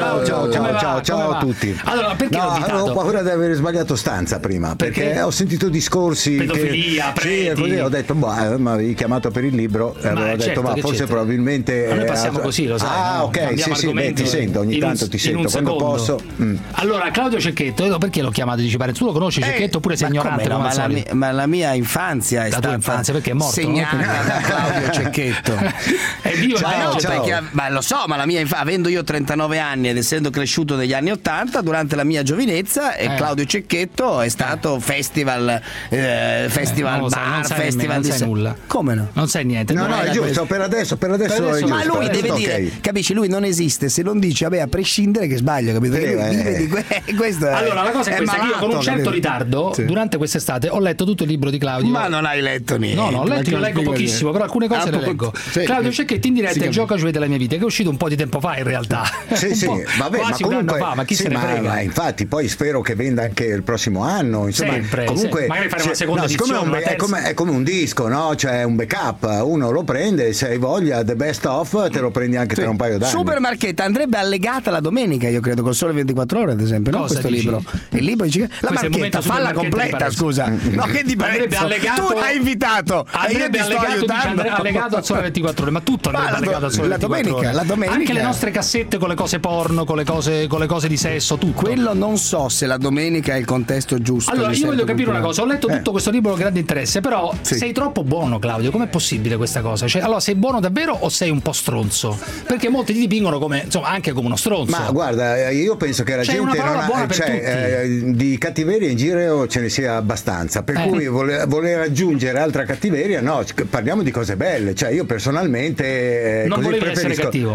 a tutti. Allora, perché l'ho invitato? Avevo paura di aver sbagliato stanza prima, perché ho sentito discorsi pedofilia, preti. Ho detto, mi avevi chiamato per il libro, e avevo detto, ma forse probabilmente noi passiamo così, lo sai. Ok, ti sento, ogni tanto ti sento quando posso. Allora, Claudio Cecchetto, perché l'ho chiamato? Dici, tu lo conosci Cecchetto oppure sei ignorante? Ma la mia infanzia è stata infanzia, perché è morto, segnata da Claudio Cecchetto. È vivo, ma lo so, ma la mia avendo io 39 anni ed essendo cresciuto negli anni 80, durante la mia giovinezza, Claudio Cecchetto è stato festival non sai nulla. Come no? Non sai niente. No, è giusto, per adesso è giusto. Ma lui deve dire, capisci, lui non esiste se non dice, a prescindere che sbaglio, capito? Questo allora, la cosa è questa, malato, io con un certo ritardo, durante quest'estate, ho letto tutto il libro di Claudio. Ma non hai letto niente? No, io leggo pochissimo, però alcune cose le leggo. Claudio Cecchetto in diretta il Gioca Giovedì della mia vita, che è uscito un po' di tempo fa in realtà. Quasi un anno fa, ma chi se ne frega. Ma infatti poi spero che venda anche il prossimo anno, insomma. Comunque magari fare una seconda edizione, è come un disco, no? Cioè un backup, uno lo prende, se hai voglia, the best of, te lo prendi anche tra un paio d'anni. Super Marchetta andrebbe allegata la domenica, io credo, con Sole 24 Ore, ad esempio, no? Questo dici? libro. Il libro dice la Marchetta, falla completa, scusa. No, che di allegato, tu l'hai invitato. Andrebbe allegato al Sole 24 Ore, ma tutto andrebbe allegato al Sole 24 Ore. La domenica. Anche le nostre cassette con le cose porno, con le cose di sesso, tutto. Quello non so se la domenica è il contesto giusto. Allora, io voglio capire una cosa, ho letto tutto questo libro con grande interesse, però sei troppo buono, Claudio, com'è possibile questa cosa? Cioè, allora, sei buono davvero o sei un po' stronzo? Perché molti ti dipingono come, insomma, anche come uno stronzo. Ma guarda, io penso che la gente non ha, di cattiveria in giro ce ne sia abbastanza, per cui voler aggiungere altra cattiveria, no, parliamo di cose belle, cioè io personalmente non volevi essere cattivo.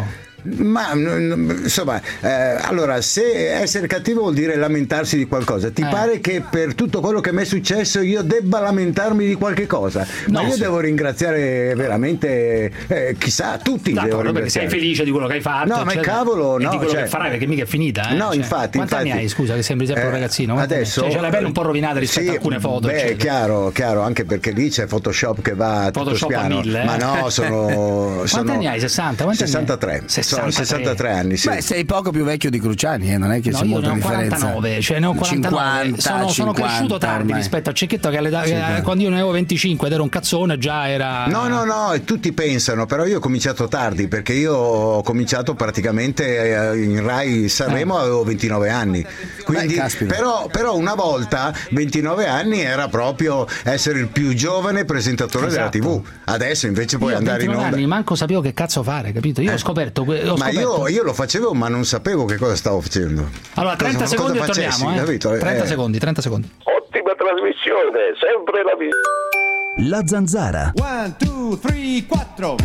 Ma insomma, allora, se essere cattivo vuol dire lamentarsi di qualcosa, ti pare che per tutto quello che mi è successo io debba lamentarmi di qualche cosa? Ma io devo ringraziare veramente, chissà, tutti devo ringraziare. Perché sei felice di quello che hai fatto. No, ma cavolo, e no. di quello che farai, perché mica è finita. No, infatti. Quanti anni hai, scusa, che sembri sempre un ragazzino? Adesso. C'è la pelle un po' rovinata rispetto a alcune foto. Beh, chiaro, anche perché lì c'è Photoshop che va tutto spiano. 1000, Ma no, Quanti anni hai? 60? 63. Sono 63 anni, sì. Beh, sei poco più vecchio di Cruciani, non è che c'è molta differenza. 49, cioè ne ho 49. 50, sono cresciuto tardi ormai. rispetto a Cecchetto, che quando io ne avevo 25 ed ero un cazzone già era. No, tutti pensano, però io ho cominciato tardi, perché io ho cominciato praticamente in Rai Sanremo, avevo 29 anni. Quindi, però una volta 29 anni era proprio essere il più giovane presentatore della TV. Adesso invece puoi andare in onda. Anni, manco sapevo che cazzo fare, capito? Io ho scoperto. Ma io lo facevo, ma non sapevo che cosa stavo facendo. Allora, 30 secondi e torniamo. Capito? 30 secondi. Ottima trasmissione, sempre la La Zanzara. 1, 2, 3, 4.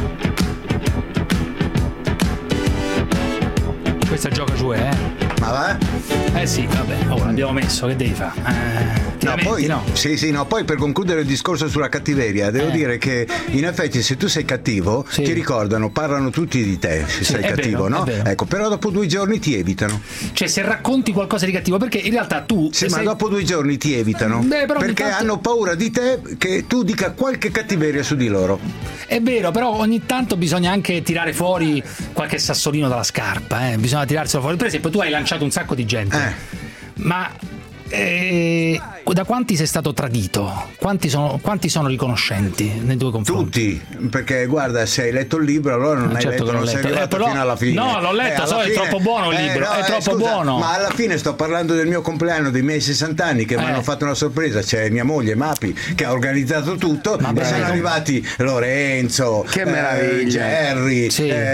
Questa gioca giù, Ma va? Sì, vabbè, l'abbiamo messo, che devi fare? Poi per concludere il discorso sulla cattiveria, devo dire che in effetti se tu sei cattivo ti ricordano, parlano tutti di te se sei cattivo, vero, no? Ecco, però dopo 2 giorni ti evitano. Cioè, se racconti qualcosa di cattivo, perché in realtà tu ma dopo 2 giorni ti evitano, perché hanno paura di te, che tu dica qualche cattiveria su di loro. È vero, però ogni tanto bisogna anche tirare fuori qualche sassolino dalla scarpa, bisogna tirarselo fuori. Per esempio, tu hai lanciato un sacco di gente, ma da quanti sei stato tradito? Quanti sono riconoscenti nei tuoi confronti? Tutti, perché guarda, se hai letto il libro allora non hai letto, non sei arrivato fino alla fine. No, l'ho letto, è troppo buono il libro, è troppo buono. Ma alla fine sto parlando del mio compleanno, dei miei 60 anni, che mi hanno fatto una sorpresa. C'è mia moglie Mapi che ha organizzato tutto, e sono arrivati Lorenzo, che meraviglia, Jerry,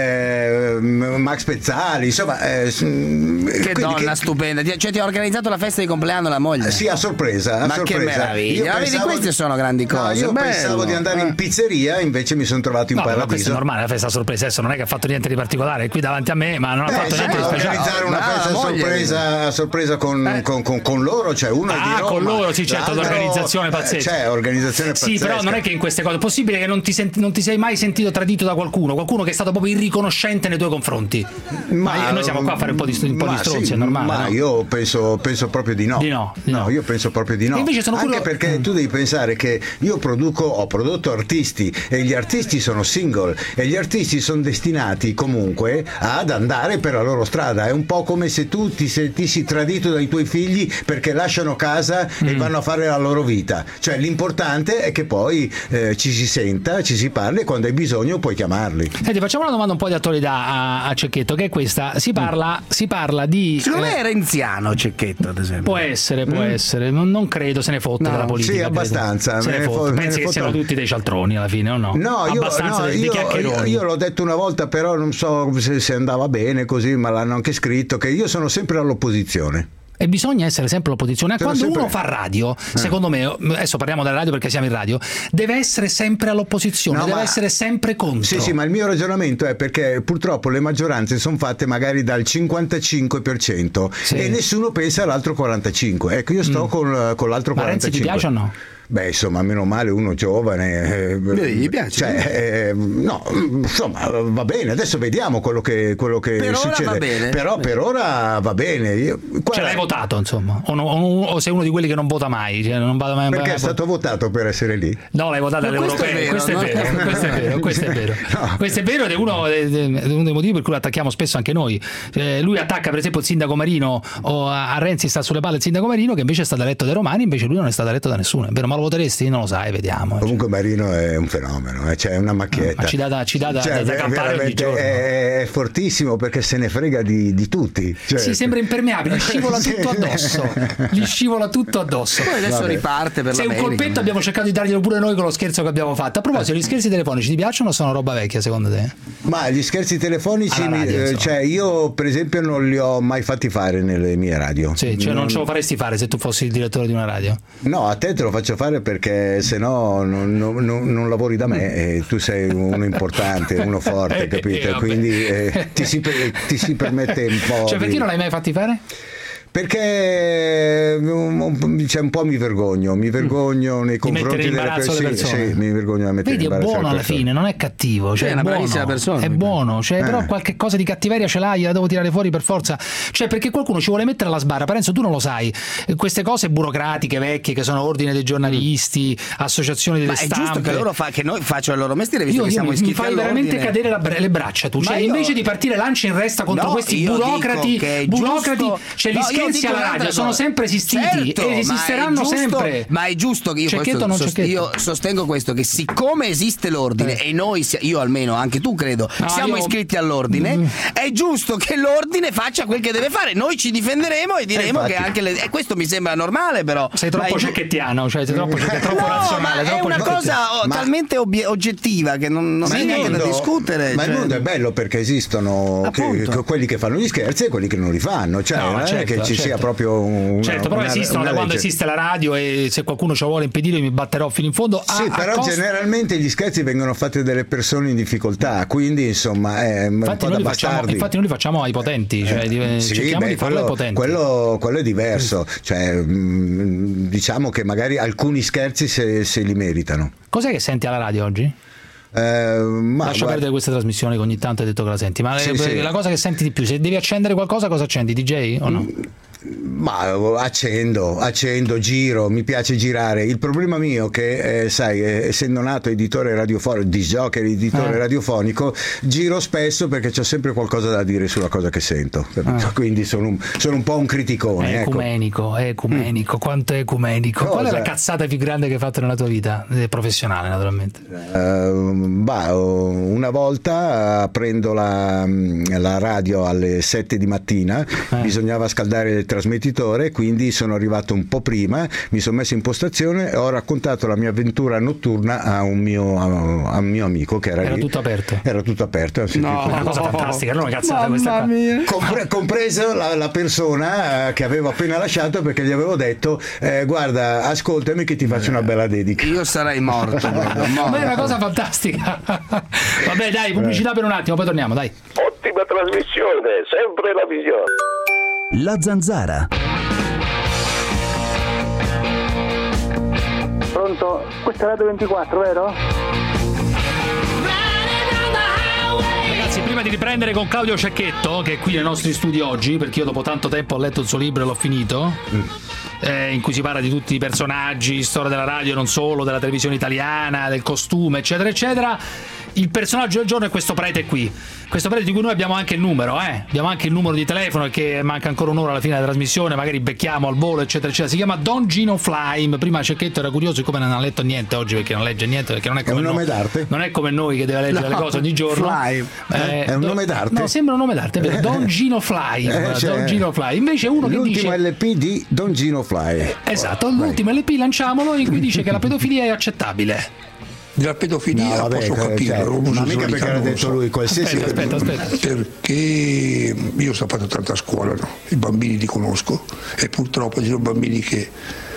Max Pezzali, insomma, che donna stupenda. Cioè, ti ha organizzato la festa di compleanno la moglie? Sì, a sorpresa. Ma che meraviglia! Vedi, queste sono grandi cose. Io pensavo di andare in pizzeria, invece mi sono trovato in paradiso. Ma questo è normale, la festa sorpresa. Adesso non è che ha fatto niente di particolare, è qui davanti a me, ma non ha fatto niente di speciale. Organizzare una festa sorpresa con loro, cioè uno è di Roma. Con loro, sì, certo, l'organizzazione pazzesca. C'è organizzazione pazzesca. Sì, però non è che in queste cose è possibile che non ti sei mai sentito tradito da qualcuno che è stato proprio irriconoscente nei tuoi confronti. Ma noi siamo qua a fare un po' di stronzi, è normale. Ma io penso proprio di no. No, io penso proprio di no. Invece sono anche perché tu devi pensare che io ho prodotto artisti, e gli artisti sono single, e gli artisti sono destinati comunque ad andare per la loro strada. È un po' come se tu ti sentissi tradito dai tuoi figli perché lasciano casa e vanno a fare la loro vita. Cioè l'importante è che poi ci si senta, ci si parli, e quando hai bisogno puoi chiamarli. Senti, facciamo una domanda un po' di attualità a Cecchetto, che è questa. Si parla di... Secondo me è renziano Cecchetto, ad esempio. Può essere, non credo se ne fotte della politica. Sì, abbastanza. Pensi che siano tutti dei cialtroni alla fine, o no? No, io l'ho detto una volta, però non so se andava bene così, ma l'hanno anche scritto, che io sono sempre all'opposizione. E bisogna essere sempre all'opposizione. Quando uno fa radio, secondo me, adesso parliamo della radio perché siamo in radio, deve essere sempre all'opposizione, deve essere sempre contro. Sì, ma il mio ragionamento è perché purtroppo le maggioranze sono fatte magari dal 55% e nessuno pensa all'altro 45%. Ecco, io sto con l'altro 45%. Ma Renzi ti piace o no? Beh, insomma, meno male, uno giovane. Gli piace? No, insomma, va bene. Adesso vediamo quello che per succede. Ora va bene. Però per ora va bene. Ce l'hai votato, insomma? O sei uno di quelli che non vota mai? Cioè, non vado mai. Perché è stato votato per essere lì? No, l'hai votato alle europee. Questo è vero. Questo è vero ed è uno dei motivi per cui lo attacchiamo spesso anche noi. Lui attacca, per esempio, il sindaco Marino, o a Renzi sta sulle palle il sindaco Marino, che invece è stato eletto dai romani, invece lui non è stato eletto da nessuno. È vero, ma lo voteresti? Non lo sai, vediamo. Comunque Marino è un fenomeno, cioè è una macchietta. Ma ci dà da campare ogni giorno. È fortissimo perché se ne frega di tutti. Cioè, sì, sembra impermeabile, gli scivola tutto addosso. Poi adesso riparte per la un colpetto abbiamo cercato di darglielo pure noi con lo scherzo che abbiamo fatto. A proposito, gli scherzi telefonici ti piacciono o sono roba vecchia secondo te? Ma gli scherzi telefonici cioè io per esempio non li ho mai fatti fare nelle mie radio. Sì, cioè non ce lo faresti fare se tu fossi il direttore di una radio? No, a te lo faccio fare fare perché se no non lavori da me e tu sei uno importante, uno forte, capito? Quindi ti si permette un po'. Cioè, perché non l'hai mai fatti fare? Perché un po' mi vergogno nei confronti delle persone. Sì, mi vergogno a mettere in imbarazzo. Vedi, è buono alla fine, non è cattivo, cioè è una bravissima persona. È buono, cioè, però qualche cosa di cattiveria ce l'hai, la devo tirare fuori per forza. Cioè, perché qualcuno ci vuole mettere alla sbarra. Parenzo, tu non lo sai. Queste cose burocratiche vecchie che sono ordine dei giornalisti, associazioni delle stampe. Ma è giusto che noi facciano il loro mestiere, visto che siamo iscritti mi fai veramente cadere le braccia tu. Cioè, invece di partire lanci in resta contro questi burocrati, c'è gli alla radio sono sempre esistiti e esisteranno sempre. Ma è giusto che io sostengo questo, che siccome esiste l'ordine e noi, io almeno, anche tu credo, siamo iscritti all'ordine, è giusto che l'ordine faccia quel che deve fare. Noi ci difenderemo e diremo che anche e questo mi sembra normale, però. Sei troppo cecchettiano, cioè sei troppo razionale. Ma è una cosa talmente oggettiva che non è neanche da discutere. Ma il mondo è bello perché esistono quelli che fanno gli scherzi e quelli che non li fanno, cioè non è che ci sia proprio però esistono da quando esiste la radio, e se qualcuno ce lo vuole impedire mi batterò fino in fondo. Però generalmente gli scherzi vengono fatti dalle persone in difficoltà, quindi insomma è un po' da bastardi. Infatti noi li facciamo ai potenti, cioè cerchiamo di farlo ai potenti. Quello è diverso, cioè diciamo che magari alcuni scherzi se li meritano. Cos'è che senti alla radio oggi? Lascia perdere queste trasmissioni che ogni tanto hai detto che la senti, ma la cosa che senti di più, se devi accendere qualcosa, cosa accendi? DJ o no? Ma accendo, giro, mi piace girare. Il problema mio che sai, essendo nato editore radiofonico, disjockey editore radiofonico, giro spesso perché c'ho sempre qualcosa da dire sulla cosa che sento, quindi sono un po' un criticone. È ecumenico. Quanto è ecumenico? Qual è la cazzata più grande che hai fatto nella tua vita professionale, naturalmente? Una volta prendo la radio alle 7 di mattina, bisognava scaldare il trasmettitore, quindi sono arrivato un po' prima, mi sono messo in postazione e ho raccontato la mia avventura notturna a un mio amico che era lì. Tutto aperto? Era tutto aperto. Una cosa fantastica, non una cazzata questa qua. Compreso la persona che avevo appena lasciato, perché gli avevo detto guarda, ascoltami che ti faccio una bella dedica. Io sarei morto. Ma è una cosa fantastica. Vabbè, dai, pubblicità per un attimo, poi torniamo, dai. Ottima trasmissione, sempre la visione. La Zanzara. Pronto? Questa è Radio 24, vero? Ragazzi, prima di riprendere con Claudio Cecchetto, che è qui nei nostri studi oggi, perché io dopo tanto tempo ho letto il suo libro e l'ho finito, in cui si parla di tutti i personaggi, storia della radio, non solo, della televisione italiana, del costume, eccetera, eccetera. Il personaggio del giorno è questo prete qui. Questo prete di cui noi abbiamo anche il numero, abbiamo anche il numero di telefono, che manca ancora un'ora alla fine della trasmissione, magari becchiamo al volo, eccetera, eccetera. Si chiama Don Gino Flaim. Prima Cecchetto era curioso, siccome non ha letto niente oggi, perché non legge niente, perché non è come un nome d'arte. Non è come noi che deve leggere le cose ogni giorno. È un nome d'arte. No, sembra un nome d'arte, è vero. Don Gino Flaim. Don Gino Flaim. Invece uno che dice l'ultimo LP di Don Gino Flaim. Esatto, l'ultimo LP lanciamolo, in cui dice che la pedofilia è accettabile. Della pedofilia posso capirlo, ma mica perché l'ha detto lui, qualsiasi aspetta. Perché io sono fatto tanta scuola, no? I bambini li conosco e purtroppo ci sono bambini che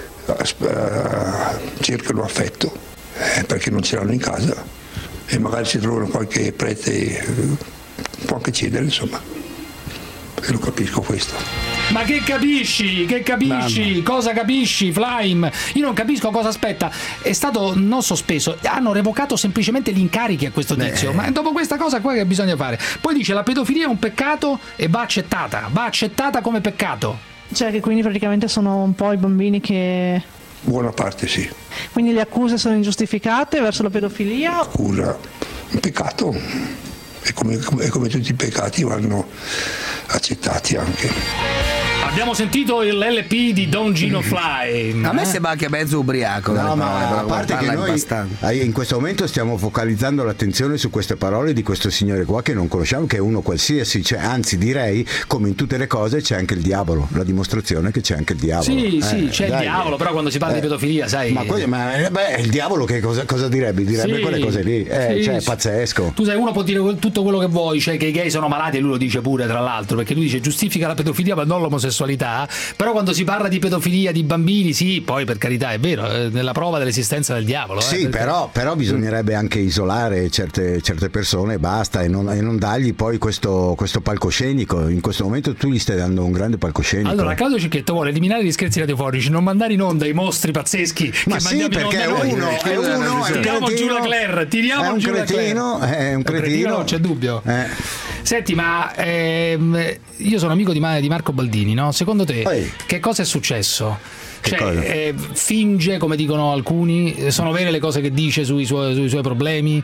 cercano affetto perché non ce l'hanno in casa e magari si trovano qualche prete, può anche cedere, insomma, e lo capisco questo. Ma che capisci? Mamma. Cosa capisci, Flaim? Io non capisco cosa aspetta. È stato non sospeso, hanno revocato semplicemente gli incarichi a questo tizio. Ma dopo questa cosa qua che bisogna fare? Poi dice la pedofilia è un peccato e va accettata come peccato. Cioè che quindi praticamente sono un po' i bambini che... Buona parte sì. Quindi le accuse sono ingiustificate verso la pedofilia? Accusa, un peccato. E come tutti i peccati vanno accettati anche. Abbiamo sentito l'LP di Don Gino Flaim. A me sembra anche mezzo ubriaco. No, ma a parte che noi in questo momento stiamo focalizzando l'attenzione su queste parole di questo signore qua che non conosciamo, che è uno qualsiasi, cioè, anzi direi, come in tutte le cose c'è anche il diavolo, la dimostrazione che c'è anche il diavolo. Sì, c'è il diavolo, però quando si parla di pedofilia, sai. Ma il diavolo che cosa direbbe? Direbbe quelle cose lì, cioè è pazzesco. Tu sai, uno può dire tutto quello che vuoi, cioè che i gay sono malati, e lui lo dice pure, tra l'altro, perché lui dice giustifica la pedofilia ma non l'omosessualità. dell'omosessualità, però quando si parla di pedofilia di bambini, sì, poi per carità è vero, nella prova dell'esistenza del diavolo. Sì, però bisognerebbe anche isolare certe persone e basta, e non dargli poi questo palcoscenico. In questo momento tu gli stai dando un grande palcoscenico. Allora, Claudio Cecchetto vuole eliminare gli scherzi radiofonici, non mandare in onda i mostri pazzeschi. Ma che sì, perché è uno, tiriamo giù la Claire, tiriamo giù la Claire. È un cretino, non c'è dubbio. Senti, ma io sono amico di Marco Baldini, no? Secondo te che cosa è successo? Cioè, finge, come dicono alcuni, sono vere le cose che dice sui suoi problemi,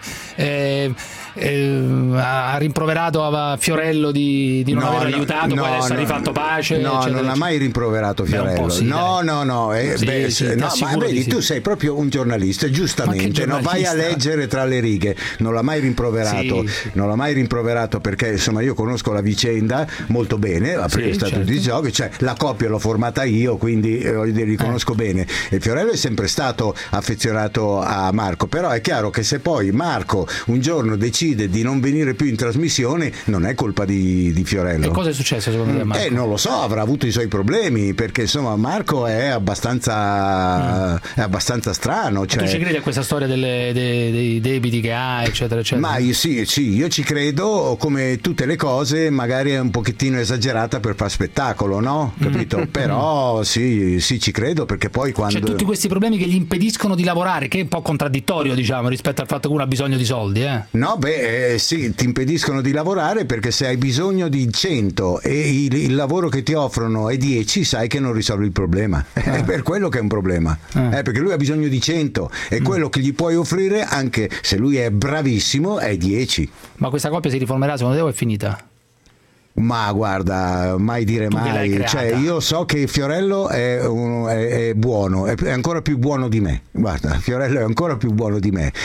ha rimproverato a Fiorello di non averlo aiutato, poi adesso ha rifatto pace. Non ha mai rimproverato Fiorello. Vedi, tu sei proprio un giornalista, giustamente, vai a leggere tra le righe. Non l'ha mai rimproverato, perché insomma io conosco la vicenda molto bene, perché è stato di gioco, cioè la coppia l'ho formata io, quindi li conosco bene, e Fiorello è sempre stato affezionato a Marco, però è chiaro che se poi Marco un giorno decide di non venire più in trasmissione non è colpa di Fiorello. E cosa è successo secondo te, Marco? Non lo so, avrà avuto i suoi problemi, perché insomma Marco è abbastanza strano. Cioè... Tu ci credi a questa storia dei debiti che ha, eccetera eccetera? Ma io ci credo, come tutte le cose magari è un pochettino esagerata per far spettacolo, no? Capito? Però sì, ci credo, perché poi quando... C'è tutti questi problemi che gli impediscono di lavorare, che è un po' contraddittorio, diciamo, rispetto al fatto che uno ha bisogno di soldi, No, sì, ti impediscono di lavorare, perché se hai bisogno di 100 e il lavoro che ti offrono è 10, sai che non risolvi il problema. È per quello che è un problema. Perché lui ha bisogno di 100 e quello che gli puoi offrire, anche se lui è bravissimo, è 10. Ma questa coppia si riformerà secondo te o è finita? Ma guarda, mai dire mai, cioè io so che Fiorello è buono, è ancora più buono di me, guarda, Fiorello è ancora più buono di me,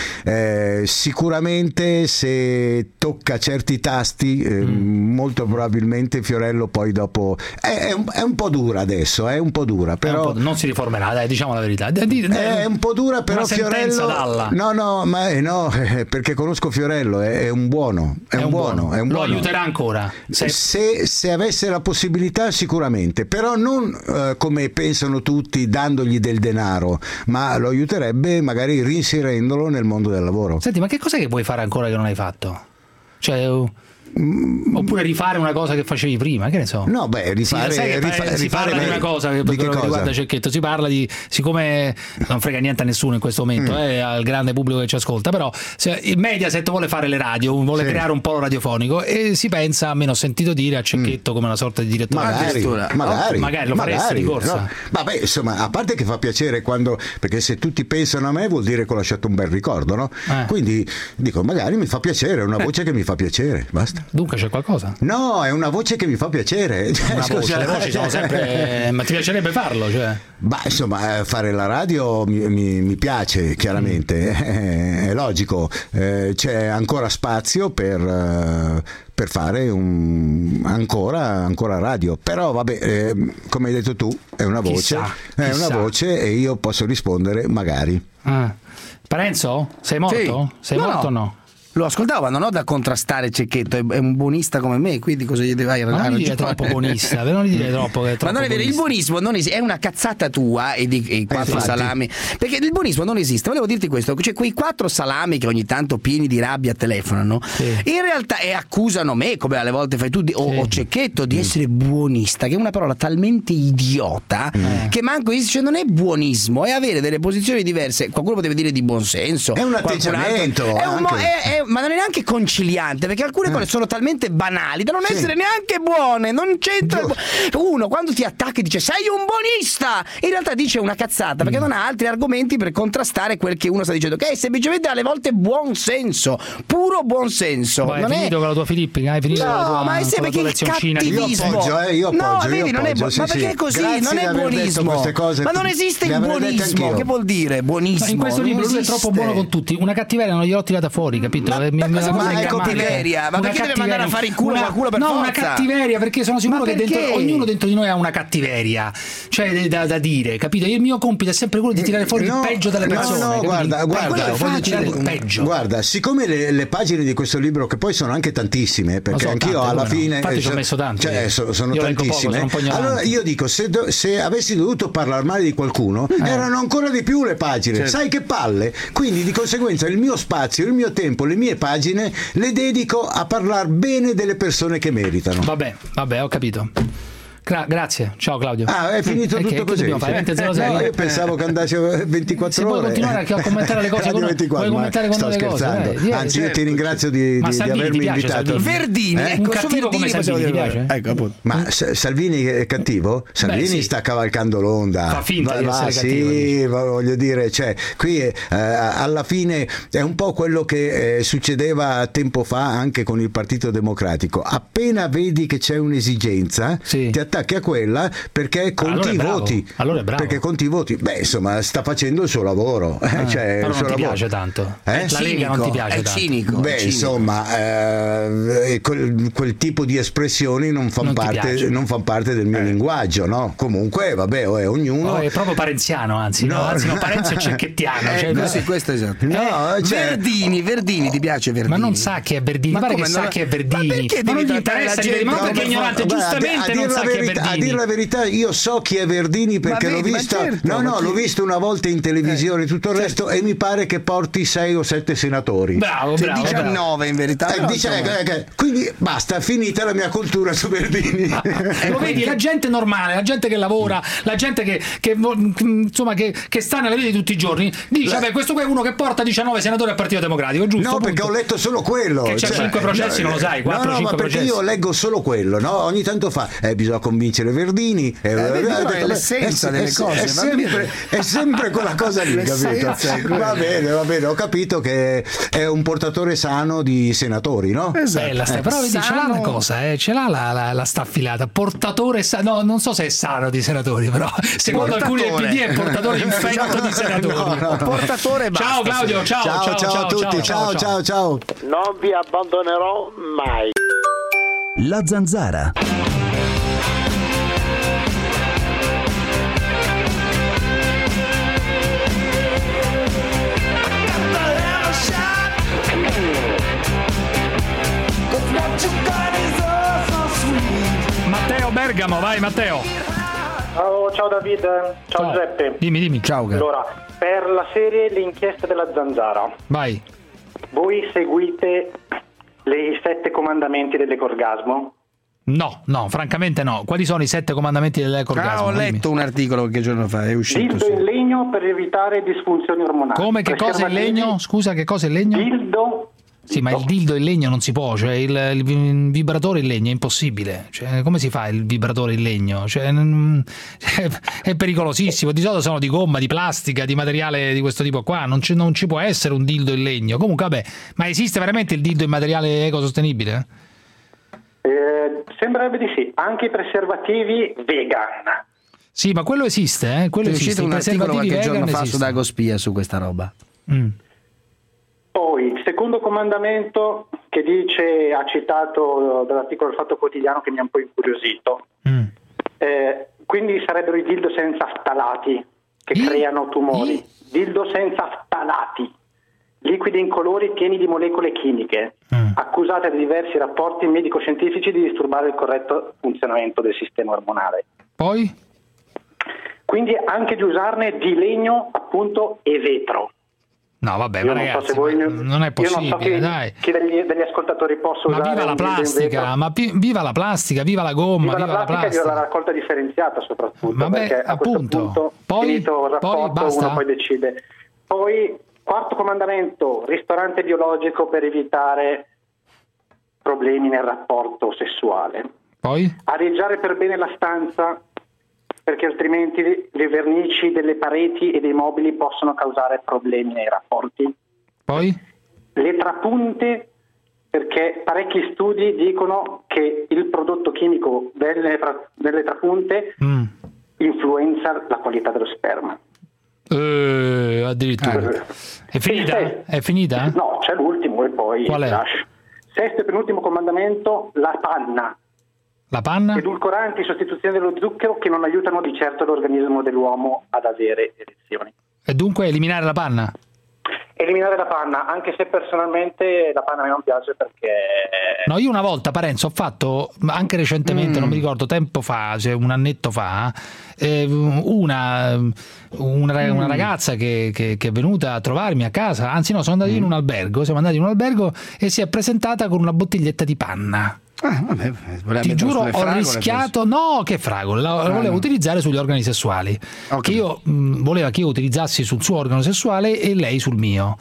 sicuramente se tocca certi tasti molto probabilmente Fiorello poi dopo è un po' dura adesso, è un po' dura, però non si riformerà, dai, diciamo la verità, è un po' dura, però Fiorello dalla. no, perché conosco Fiorello, è un buono, lo aiuterà ancora se avesse la possibilità, sicuramente, però non come pensano tutti dandogli del denaro, ma lo aiuterebbe magari reinserendolo nel mondo del lavoro. Senti, ma che cos'è che vuoi fare ancora che non hai fatto? Cioè oppure rifare una cosa che facevi prima, che ne so. No, si parla di una cosa che riguarda Cecchetto, si parla di, siccome non frega niente a nessuno in questo momento, al grande pubblico che ci ascolta, però il Mediaset vuole fare le radio, vuole creare un polo radiofonico e si pensa, almeno ho sentito dire, a Cecchetto come una sorta di direttore. Magari lo faresti di corsa. No. Vabbè, insomma, a parte che fa piacere perché se tutti pensano a me vuol dire che ho lasciato un bel ricordo, no? Quindi dico, magari mi fa piacere, è una voce che mi fa piacere, basta. Dunque c'è qualcosa? No, è una voce che mi fa piacere. Le voci sono sempre... ma ti piacerebbe farlo? Cioè? Insomma, fare la radio mi piace, chiaramente, è logico. C'è ancora spazio per fare ancora radio, però vabbè, come hai detto tu, è una voce, è una voce e io posso rispondere magari. Parenzo? Sei morto? Sì. Sei morto o no? Lo ascoltavo, ma non ho da contrastare Cecchetto, è un buonista come me, quindi cosa gli deve Ma non gli dire troppo buonista, non gli dire troppo che è troppo. Ma non è vero, il buonismo non esiste, è una cazzata tua e di 4 salami, perché il buonismo non esiste. Volevo dirti questo, cioè quei 4 salami che ogni tanto pieni di rabbia telefonano, in realtà accusano me, come alle volte fai tu, o Cecchetto, di essere buonista, che è una parola talmente idiota che manco esiste, cioè non è buonismo, è avere delle posizioni diverse. Qualcuno potrebbe dire di buonsenso, è un atteggiamento, ma non è neanche conciliante, perché alcune cose sono talmente banali da non essere neanche buone, non c'entra. Uno quando ti attacca e dice sei un buonista, in realtà dice una cazzata perché non ha altri argomenti per contrastare quel che uno sta dicendo, che è semplicemente alle volte buon senso, puro buon senso. Ma hai finito con la tua Filippica? Hai finito con la tua, ma è sempre che il cattivismo. Io appoggio, no, vedi, non è ma perché è così? Grazie, non è buonismo. Ma non esiste il buonismo. Che vuol dire buonismo? Ma in questo libro lui è troppo buono con tutti, una cattiveria non gliel'ho tirata fuori, capito? capito? Ma è cattiveria, ma perché deve mandare a fare in culo qualcuno per forza? No, una cattiveria, perché sono sicuro che ognuno dentro di noi ha una cattiveria, cioè da dire, capito? Il mio compito è sempre quello di tirare fuori il peggio delle persone. No, guarda, siccome le pagine di questo libro, che poi sono anche tantissime, perché anch'io alla fine infatti ci ho messo tanto, sono tantissime. Allora io dico, se avessi dovuto parlare male di qualcuno, erano ancora di più le pagine. Certo. Sai che palle? Quindi di conseguenza il mio spazio, il mio tempo, le mie pagine le dedico a parlare bene delle persone che meritano. Vabbè, ho capito. Grazie, ciao Claudio. È finito tutto così. No, io pensavo che andasse 24 ore. Puoi continuare a commentare le cose con sto scherzando. Anzi, io ti ringrazio di avermi invitato. Verdini, un cattivo come Salvini ti piace? Ecco, appunto. Ma Salvini è cattivo? Salvini sta cavalcando l'onda. Fa finta di essere cattivo. Sì, voglio dire, cioè, qui alla fine è un po' quello che succedeva tempo fa anche con il Partito Democratico. Appena vedi che c'è un'esigenza, ti attacchi a quella perché conti i voti. Allora è bravo. Perché conti i voti. Beh, insomma, sta facendo il suo lavoro. Però non ti piace tanto. La Lega non ti piace tanto. Cinico. Beh, insomma, quel tipo di espressioni non fanno parte del mio linguaggio, no? Comunque, vabbè, ognuno. È proprio parenziano, anzi, Parenzo è cecchettiano. Questo è esatto. Verdini, ti piace Verdini? Ma non sa chi è Verdini, pare che sa chi è Verdini. Ma non gli interessa dire, ma perché è ignorante, giustamente non sa chi è Verdini. A dire la verità, io so chi è Verdini perché l'ho visto. L'ho visto una volta in televisione, tutto il resto, e mi pare che porti 6 o 7 senatori. Bravo. 19 in verità. Quindi basta, finita la mia cultura su Verdini. Lo vedi, la gente normale, la gente che lavora, la gente che insomma che sta nella vita di tutti i giorni, dice vabbè, questo qui è uno che porta 19 senatori al Partito Democratico, giusto? No, perché ho letto solo quello. Che c'ha 5 processi, non lo sai, 4-5 processi. No, perché io leggo solo quello, no? Ogni tanto bisogna convincere Verdini. È l'essenza delle cose. È sempre quella cosa lì, capito? Va bene, ho capito che è un portatore sano di senatori, no? Esatto. Però vedi, ce l'ha una cosa, ce l'ha la staffilata. Portatore sano, no, non so se è sano di senatori, però secondo alcuni del PD è portatore infetto di senatori. Portatore basta. Ciao Claudio, ciao a tutti, ciao. Non vi abbandonerò mai. La Zanzara. Matteo Bergamo, vai Matteo. Ciao David, ciao Giuseppe. Dimmi. Ciao. Allora, per la serie L'inchiesta della Zanzara. Vai. Voi seguite i 7 comandamenti dell'ecorgasmo? No, francamente no. Quali sono i 7 comandamenti dell'ecorgasmo? Ho letto un articolo qualche giorno fa, è uscito. Dildo in legno per evitare disfunzioni ormonali. Come? Che cosa è il legno? Scusa, che cosa è il legno? Dildo. Sì, ma il dildo in legno non si può, cioè il vibratore in legno è impossibile. Cioè, come si fa il vibratore in legno? Cioè, è pericolosissimo. Di solito sono di gomma, di plastica, di materiale di questo tipo qua. Non ci può essere un dildo in legno. Comunque, vabbè, ma esiste veramente il dildo in materiale ecosostenibile? Sembrerebbe di sì. Anche i preservativi vegan. Sì, ma quello esiste, Quello esiste. È uscito un articolo qualche giorno fa su Dagospia su questa roba. Poi il secondo comandamento che dice, ha citato dall'articolo del Fatto Quotidiano che mi ha un po' incuriosito, quindi sarebbero i dildo senza ftalati che creano tumori. Dildo senza ftalati, liquidi incolori pieni di molecole chimiche, accusate da diversi rapporti medico-scientifici di disturbare il corretto funzionamento del sistema ormonale. Poi? Quindi anche di usarne di legno, appunto, e vetro. No, vabbè, ma ragazzi, non è possibile, io non so dai. Chi degli ascoltatori possa usare. Viva la plastica, viva la plastica, viva la gomma, viva la plastica. Viva la raccolta differenziata soprattutto, vabbè, perché a questo punto, finito il rapporto, uno poi decide. Poi, quarto comandamento, ristorante biologico per evitare problemi nel rapporto sessuale. Poi? Areggiare per bene la stanza, perché altrimenti le vernici delle pareti e dei mobili possono causare problemi nei rapporti. Poi? Le trapunte, perché parecchi studi dicono che il prodotto chimico delle trapunte influenza la qualità dello sperma. Addirittura. È finita? È finita? No, c'è l'ultimo e poi qual è? Sesto e penultimo comandamento, la panna. La panna? Edulcoranti, sostituzione dello zucchero che non aiutano di certo l'organismo dell'uomo ad avere erezioni. E dunque eliminare la panna? Eliminare la panna, anche se personalmente la panna a me non piace perché... No, io una volta, Parenzo, ho fatto, anche recentemente, non mi ricordo, tempo fa, cioè un annetto fa, una ragazza che è venuta a trovarmi a casa, anzi no, siamo andati in un albergo e si è presentata con una bottiglietta di panna. Ti giuro, ho rischiato, no, che fragole, la volevo utilizzare sugli organi sessuali, che io voleva che io utilizzassi sul suo organo sessuale e lei sul mio.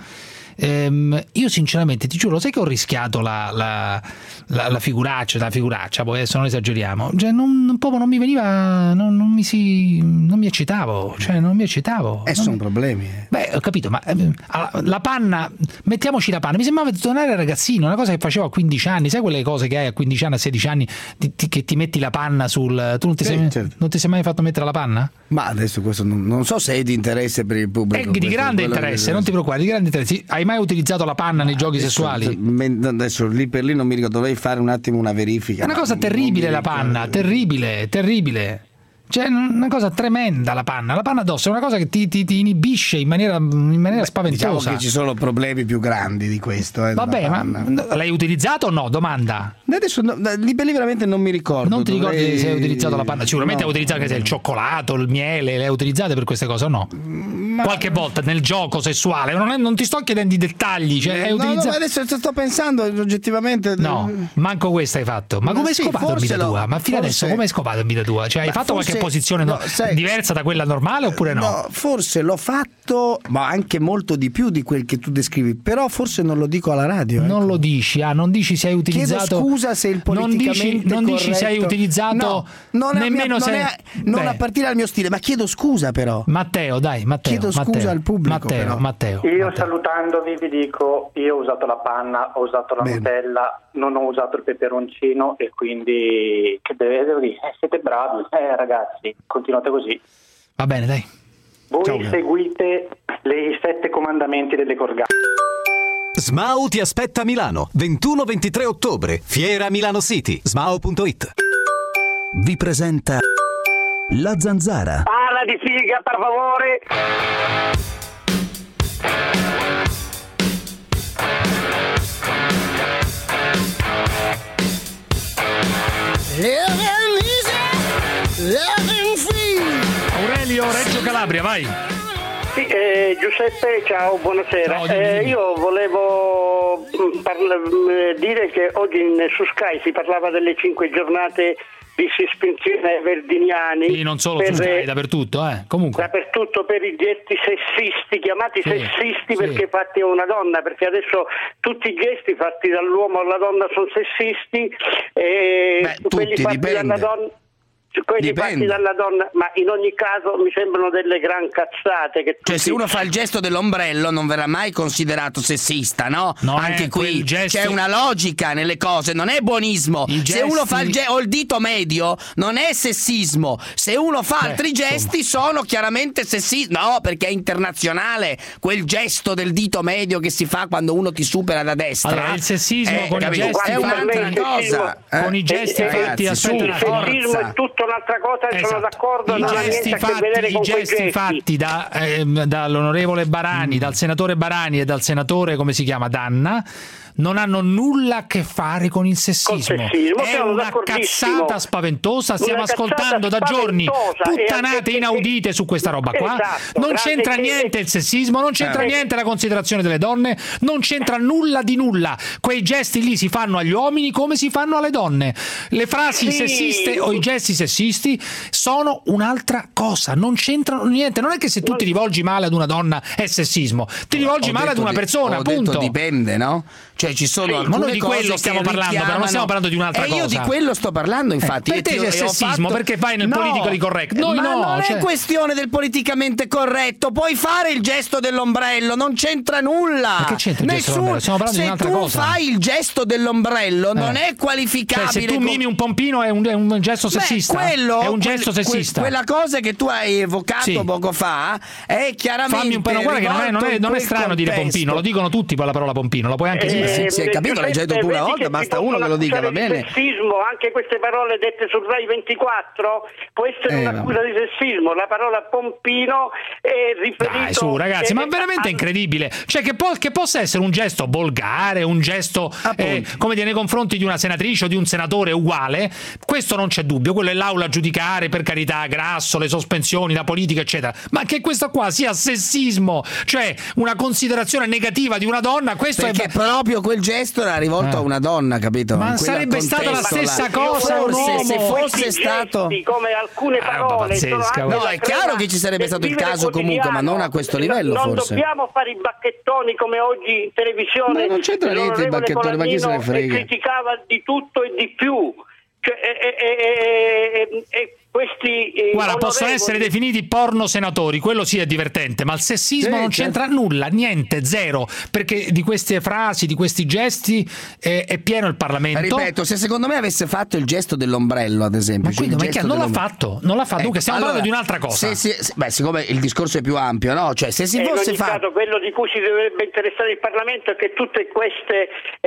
Io sinceramente ti giuro, sai che ho rischiato la figuraccia, poi adesso non esageriamo, cioè proprio non mi veniva, non mi eccitavo, sono problemi. Beh, ho capito, ma la panna, mettiamoci la panna, mi sembrava di tornare ragazzino, una cosa che facevo a 15 anni, sai quelle cose che hai a 15 anni, a 16 anni, che ti metti la panna sul... Tu non ti sei mai fatto mettere la panna? Ma adesso questo non so se è di interesse per il pubblico. È di grande interesse, non ti preoccupare, di grande interesse. Hai mai utilizzato la panna nei giochi sessuali? Adesso lì per lì non mi ricordo, dovrei fare un attimo una verifica. È una cosa terribile la panna, terribile. Cioè, una cosa tremenda la panna addosso, è una cosa che ti inibisce in maniera spaventosa. Diciamo che ci sono problemi più grandi di questo. Vabbè, ma l'hai utilizzato o no? Domanda. Adesso lì per lì veramente non mi ricordo. Non ti ricordi se hai utilizzato la panna? Sicuramente hai utilizzato il cioccolato, il miele, le hai utilizzate per queste cose o no? Qualche volta nel gioco sessuale, non ti sto chiedendo i dettagli, cioè hai utilizzato... No, adesso sto pensando oggettivamente. No, manco questa hai fatto. Ma come hai scopato in vita tua? Ma fino adesso come hai scopato in vita tua? Cioè hai fatto qualche posizione diversa da quella normale oppure no? No, forse l'ho fatto, ma anche molto di più di quel che tu descrivi, però forse non lo dico alla radio. Non lo dici, non dici se hai utilizzato. Chiedo scusa se il politicamente non dici se hai utilizzato nemmeno non a partire dal mio stile, ma chiedo scusa però. Matteo, chiedo scusa al pubblico. Matteo. Io salutandovi vi dico, io ho usato la panna, ho usato la Nutella, non ho usato il peperoncino e quindi che devo dire, siete bravi, ragazzi, continuate così. Va bene, dai. Voi seguite i 7 comandamenti delle Gorgate. SMAU ti aspetta a Milano, 21-23 ottobre, Fiera Milano City, smau.it. Vi presenta La Zanzara. Parla di figa, per favore. Aurelio, Reggio Calabria, vai. Sì, Giuseppe, ciao, buonasera. Io volevo dire che oggi su Sky si parlava delle 5 giornate di sospensione ai verdiniani. Sì, non solo su Sky, dappertutto, comunque. Dappertutto per i gesti sessisti, chiamati sessisti perché fatti a una donna, perché adesso tutti i gesti fatti dall'uomo alla donna sono sessisti e quelli fatti dalla donna... Quelli fatti dalla donna, ma in ogni caso mi sembrano delle gran cazzate. Cioè, se uno fa il gesto dell'ombrello non verrà mai considerato sessista, no? Anche qui c'è una logica nelle cose, non è buonismo. Se uno fa il dito medio non è sessismo. Se uno fa altri gesti sono chiaramente sessisti. No, perché è internazionale quel gesto del dito medio che si fa quando uno ti supera da destra. Allora, il sessismo con i gesti è un'altra cosa. Con i gesti fatti il sessismo è tutto un'altra cosa, sono d'accordo, non ha niente a che vedere con quei gesti fatti dall'onorevole Barani, dal senatore Barani e dal senatore, come si chiama, Danna, non hanno nulla a che fare con il sessismo. È una cazzata spaventosa. Stiamo ascoltando da giorni puttanate inaudite su questa roba qua. Non c'entra niente il sessismo, non c'entra niente la considerazione delle donne, non c'entra nulla di nulla. Quei gesti lì si fanno agli uomini come si fanno alle donne. Le frasi sessiste o i gesti sessisti sono un'altra cosa, non c'entrano niente. Non è che se tu ti rivolgi male ad una donna è sessismo, ti rivolgi male ad una persona, punto. Dipende, no? Cioè ci sono ma alcune noi di quello stiamo parlando, però non stiamo parlando di un'altra cosa. Io di quello sto parlando, infatti. Per te c'è sessismo, perché vai nel politically correct? Noi ma no, non è questione del politicamente corretto. Puoi fare il gesto dell'ombrello, non c'entra nulla. Ma che c'entra il gesto dell'ombrello? Stiamo parlando di un'altra cosa. Se tu fai il gesto dell'ombrello non è qualificabile. Cioè, se tu mimi un pompino è un gesto sessista. È un gesto sessista. Quella cosa che tu hai evocato poco fa è chiaramente. Fammi un po', guarda che non è strano dire pompino, lo dicono tutti poi la parola pompino, la puoi anche dire. Si è capito, l'hai già detto tu una volta, basta uno che lo dica, va bene. Sessismo, anche queste parole dette sul Rai 24 può essere un'accusa di sessismo. La parola pompino è riferito. Dai, su ragazzi, ma veramente è incredibile. Cioè che possa essere un gesto volgare, un gesto come dire nei confronti di una senatrice o di un senatore uguale, questo non c'è dubbio, quello è l'aula a giudicare, per carità, Grasso, le sospensioni, la politica eccetera, ma che questo qua sia sessismo, cioè una considerazione negativa di una donna, questo perché è proprio quel gesto era rivolto a una donna, capito? Ma sarebbe stata la stessa cosa, forse se fosse stato come alcune parole no, è chiaro che ci sarebbe stato il caso comunque, ma non a questo livello. Non forse dobbiamo fare i bacchettoni come oggi in televisione. Ma non c'entra niente i bacchettoni, ma chi se ne frega? Criticava di tutto e di più. Cioè, questi guarda, possono essere definiti porno senatori, quello sì è divertente, ma il sessismo non c'entra nulla, niente, zero, perché di queste frasi, di questi gesti è pieno il Parlamento. Ripeto, se secondo me avesse fatto il gesto dell'ombrello, ad esempio, non l'ha fatto, dunque stiamo parlando di un'altra cosa. Siccome il discorso è più ampio, no? Cioè, se si fosse fatto quello di cui si dovrebbe interessare il Parlamento è che tutte queste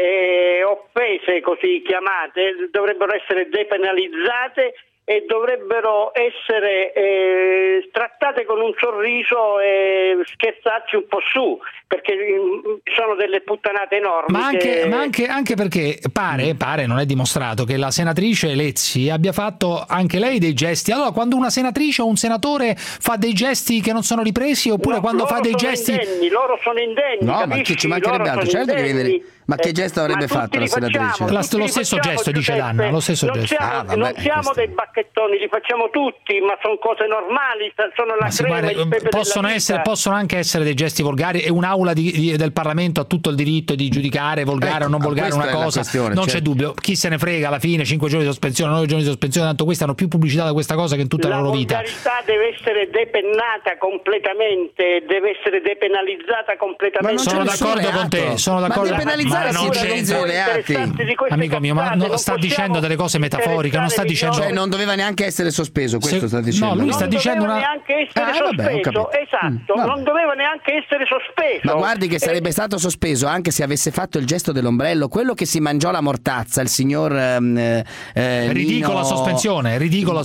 offese così chiamate dovrebbero essere depenalizzate e dovrebbero essere trattate con un sorriso e scherzarci un po' su, perché sono delle puttanate enormi. Ma anche perché pare, non è dimostrato, che la senatrice Lezzi abbia fatto anche lei dei gesti. Allora, quando una senatrice o un senatore fa dei gesti che non sono ripresi, oppure quando fa dei gesti loro sono indenni. No, capisci? ma che ci mancherebbe altro, certo che viene. Ma che gesto avrebbe fatto la senatrice? Lo stesso gesto, dice Danna, lo stesso gesto. Non siamo dei bacchettoni, li facciamo tutti, ma sono cose normali, sono la crema, il pepe possono anche essere dei gesti volgari, e un'aula del Parlamento ha tutto il diritto di giudicare volgare o non volgare una cosa, non c'è dubbio. Chi se ne frega, alla fine 5 giorni di sospensione, 9 giorni di sospensione, tanto questi hanno più pubblicità da questa cosa che in tutta la loro vita. La volgarità deve essere depennata completamente, deve essere depenalizzata completamente. Sono d'accordo con te, sono d'accordo. Ma non c'entra, amico mio, ma sta dicendo delle cose metaforiche, non sta dicendo, cioè non doveva neanche essere sospeso, questo sta dicendo. No, lui sta dicendo non doveva neanche essere sospeso, esatto, non doveva neanche essere sospeso. Ma guardi che sarebbe stato sospeso anche se avesse fatto il gesto dell'ombrello, quello che si mangiò la mortazza, il signor ridicola sospensione.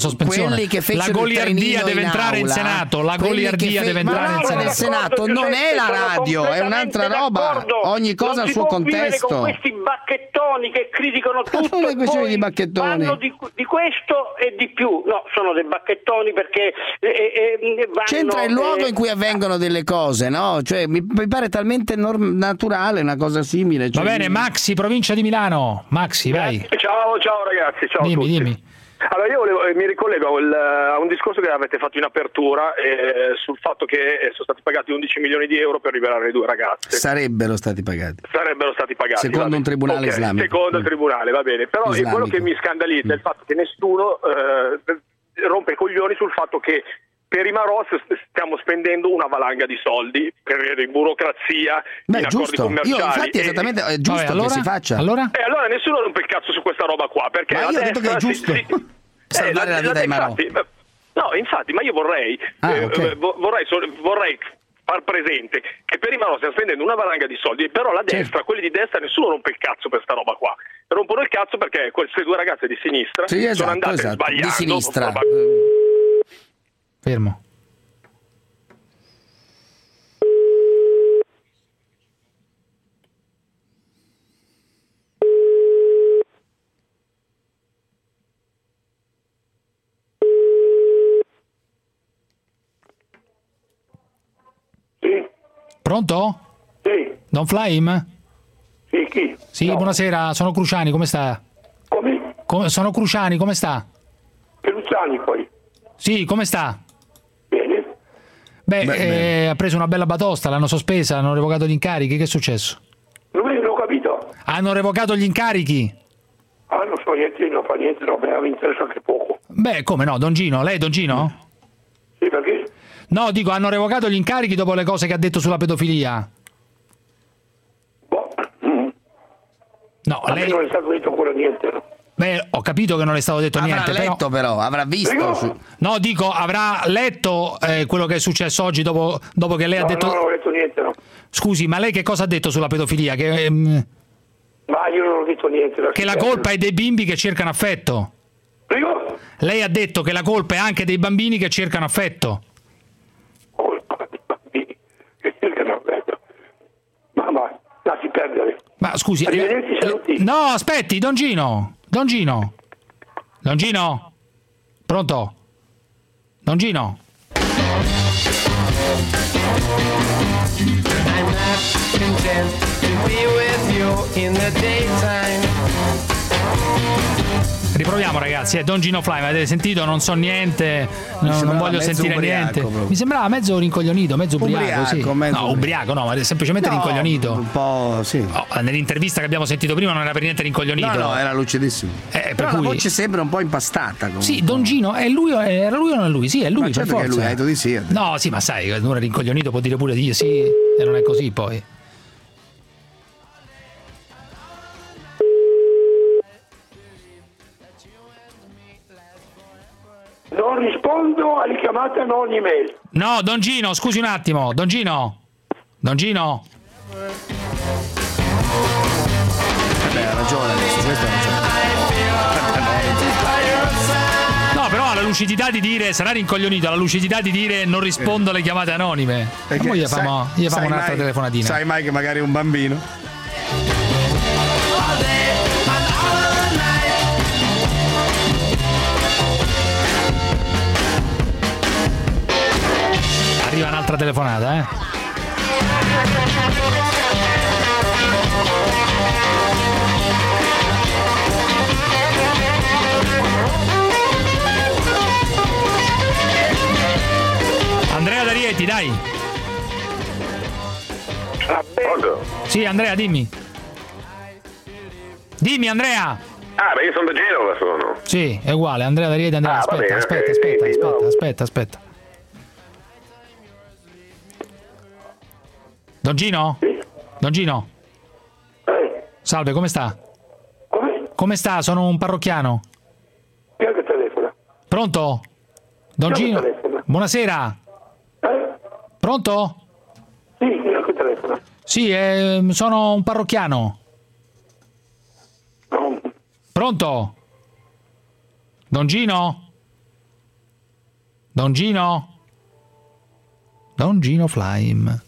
La goliardia deve entrare in Senato, la goliardia deve entrare in Senato. Nel Senato non è la radio, è un'altra roba, ogni cosa al suo contesto. Con questi bacchettoni che criticano tutto, non è questione di bacchettoni, fanno di questo e di più. No, sono dei bacchettoni perché c'entra il luogo in cui avvengono delle cose, no? Cioè mi pare talmente naturale una cosa simile. Va bene, Maxi, provincia di Milano. Maxi, vai. Ciao ragazzi, ciao a tutti. Dimmi. Allora io mi ricollego a un discorso che avete fatto in apertura sul fatto che sono stati pagati 11 milioni di euro per liberare le 2 ragazze. Sarebbero stati pagati. Secondo un tribunale islamico. Secondo il tribunale, va bene. Però quello che mi scandalizza è il fatto che nessuno rompe i coglioni sul fatto che per i Maros stiamo spendendo una valanga di soldi per burocrazia, in accordi commerciali. Infatti esattamente è giusto che si faccia. Allora nessuno rompe il cazzo su questa roba qua, perché ma io ho detto che è giusto salvare la vita ai Maros. No, infatti, ma io vorrei far presente che per i Maros stiamo spendendo una valanga di soldi, però la destra, quelli di destra, nessuno rompe il cazzo per sta roba qua. Rompono il cazzo perché queste 2 ragazze di sinistra sono andate sbagliando. Di sinistra. Fermo. Sì. Pronto? Sì. Don Flaim? Sì, chi? Sì, no. Buonasera, sono Cruciani, come sta? Come? Sono Cruciani, come sta? Cruciani poi. Sì, come sta? Bene. Beh, ha preso una bella batosta, l'hanno sospesa, hanno revocato gli incarichi, che è successo? Non ho capito. Hanno revocato gli incarichi? Non so niente, non fa niente, no, mi interessa anche poco. Beh, come no, Don Gino? Lei è Don Gino? Sì, perché? No, dico, hanno revocato gli incarichi dopo le cose che ha detto sulla pedofilia? No, a lei... me non è stato detto ancora niente, no? Beh, ho capito che non le è stato detto niente. Avrà letto però, avrà visto. No, dico, avrà letto quello che è successo oggi dopo che lei ha detto... No, non ho letto niente, no. Scusi, ma lei che cosa ha detto sulla pedofilia? Ma io non ho detto niente. Che la colpa è dei bimbi che cercano affetto. Prego? Lei ha detto che la colpa è anche dei bambini che cercano affetto. Colpa dei bambini che cercano affetto. Ma lasci perdere. Ma scusi... No, aspetti, Don Gino. Don Gino? Pronto? Don Gino? I'm not content to be with you in the daytime. Riproviamo ragazzi, Don Gino Fly, avete sentito? Non so niente, non voglio sentire niente. Proprio. Mi sembrava mezzo rincoglionito, mezzo ubriaco, sì. No, ubriaco no, ma semplicemente rincoglionito. Un po', sì. Nell'intervista che abbiamo sentito prima non era per niente rincoglionito. No, era lucidissimo. Per cui... la voce sembra un po' impastata. Comunque. Sì, Don Gino, era lui o non è lui? Sì, è lui, ma certo per forza. Che è lui, hai detto di sì. No, sì, ma sai, uno è rincoglionito può dire pure di sì, e non è così poi. Non rispondo alle chiamate non email. No, Don Gino, scusi un attimo, Don Gino. Beh, ha ragione adesso, questo ha ragione. No, però ha la lucidità di dire, sarà rincoglionito, ha la lucidità di dire non rispondo alle chiamate anonime. Perché poi gli famo un'altra telefonatina. Sai mai che magari è un bambino? Arriva un'altra telefonata, Andrea da Rieti, dai. Sì, Andrea, dimmi. Dimmi, Andrea. Beh, io sono da Genova, sono. Sì, è uguale, Andrea da Rieti, Andrea, aspetta. Don Gino? Sì. Don Gino? Salve, come sta? Come sta? Sono un parrocchiano. Chi è che telefona? Pronto? Don Gino? Buonasera. Pronto? Sì, chi è che telefona? Sì, sono un parrocchiano. No. Pronto? Don Gino? Don Gino? Don Gino Flaim.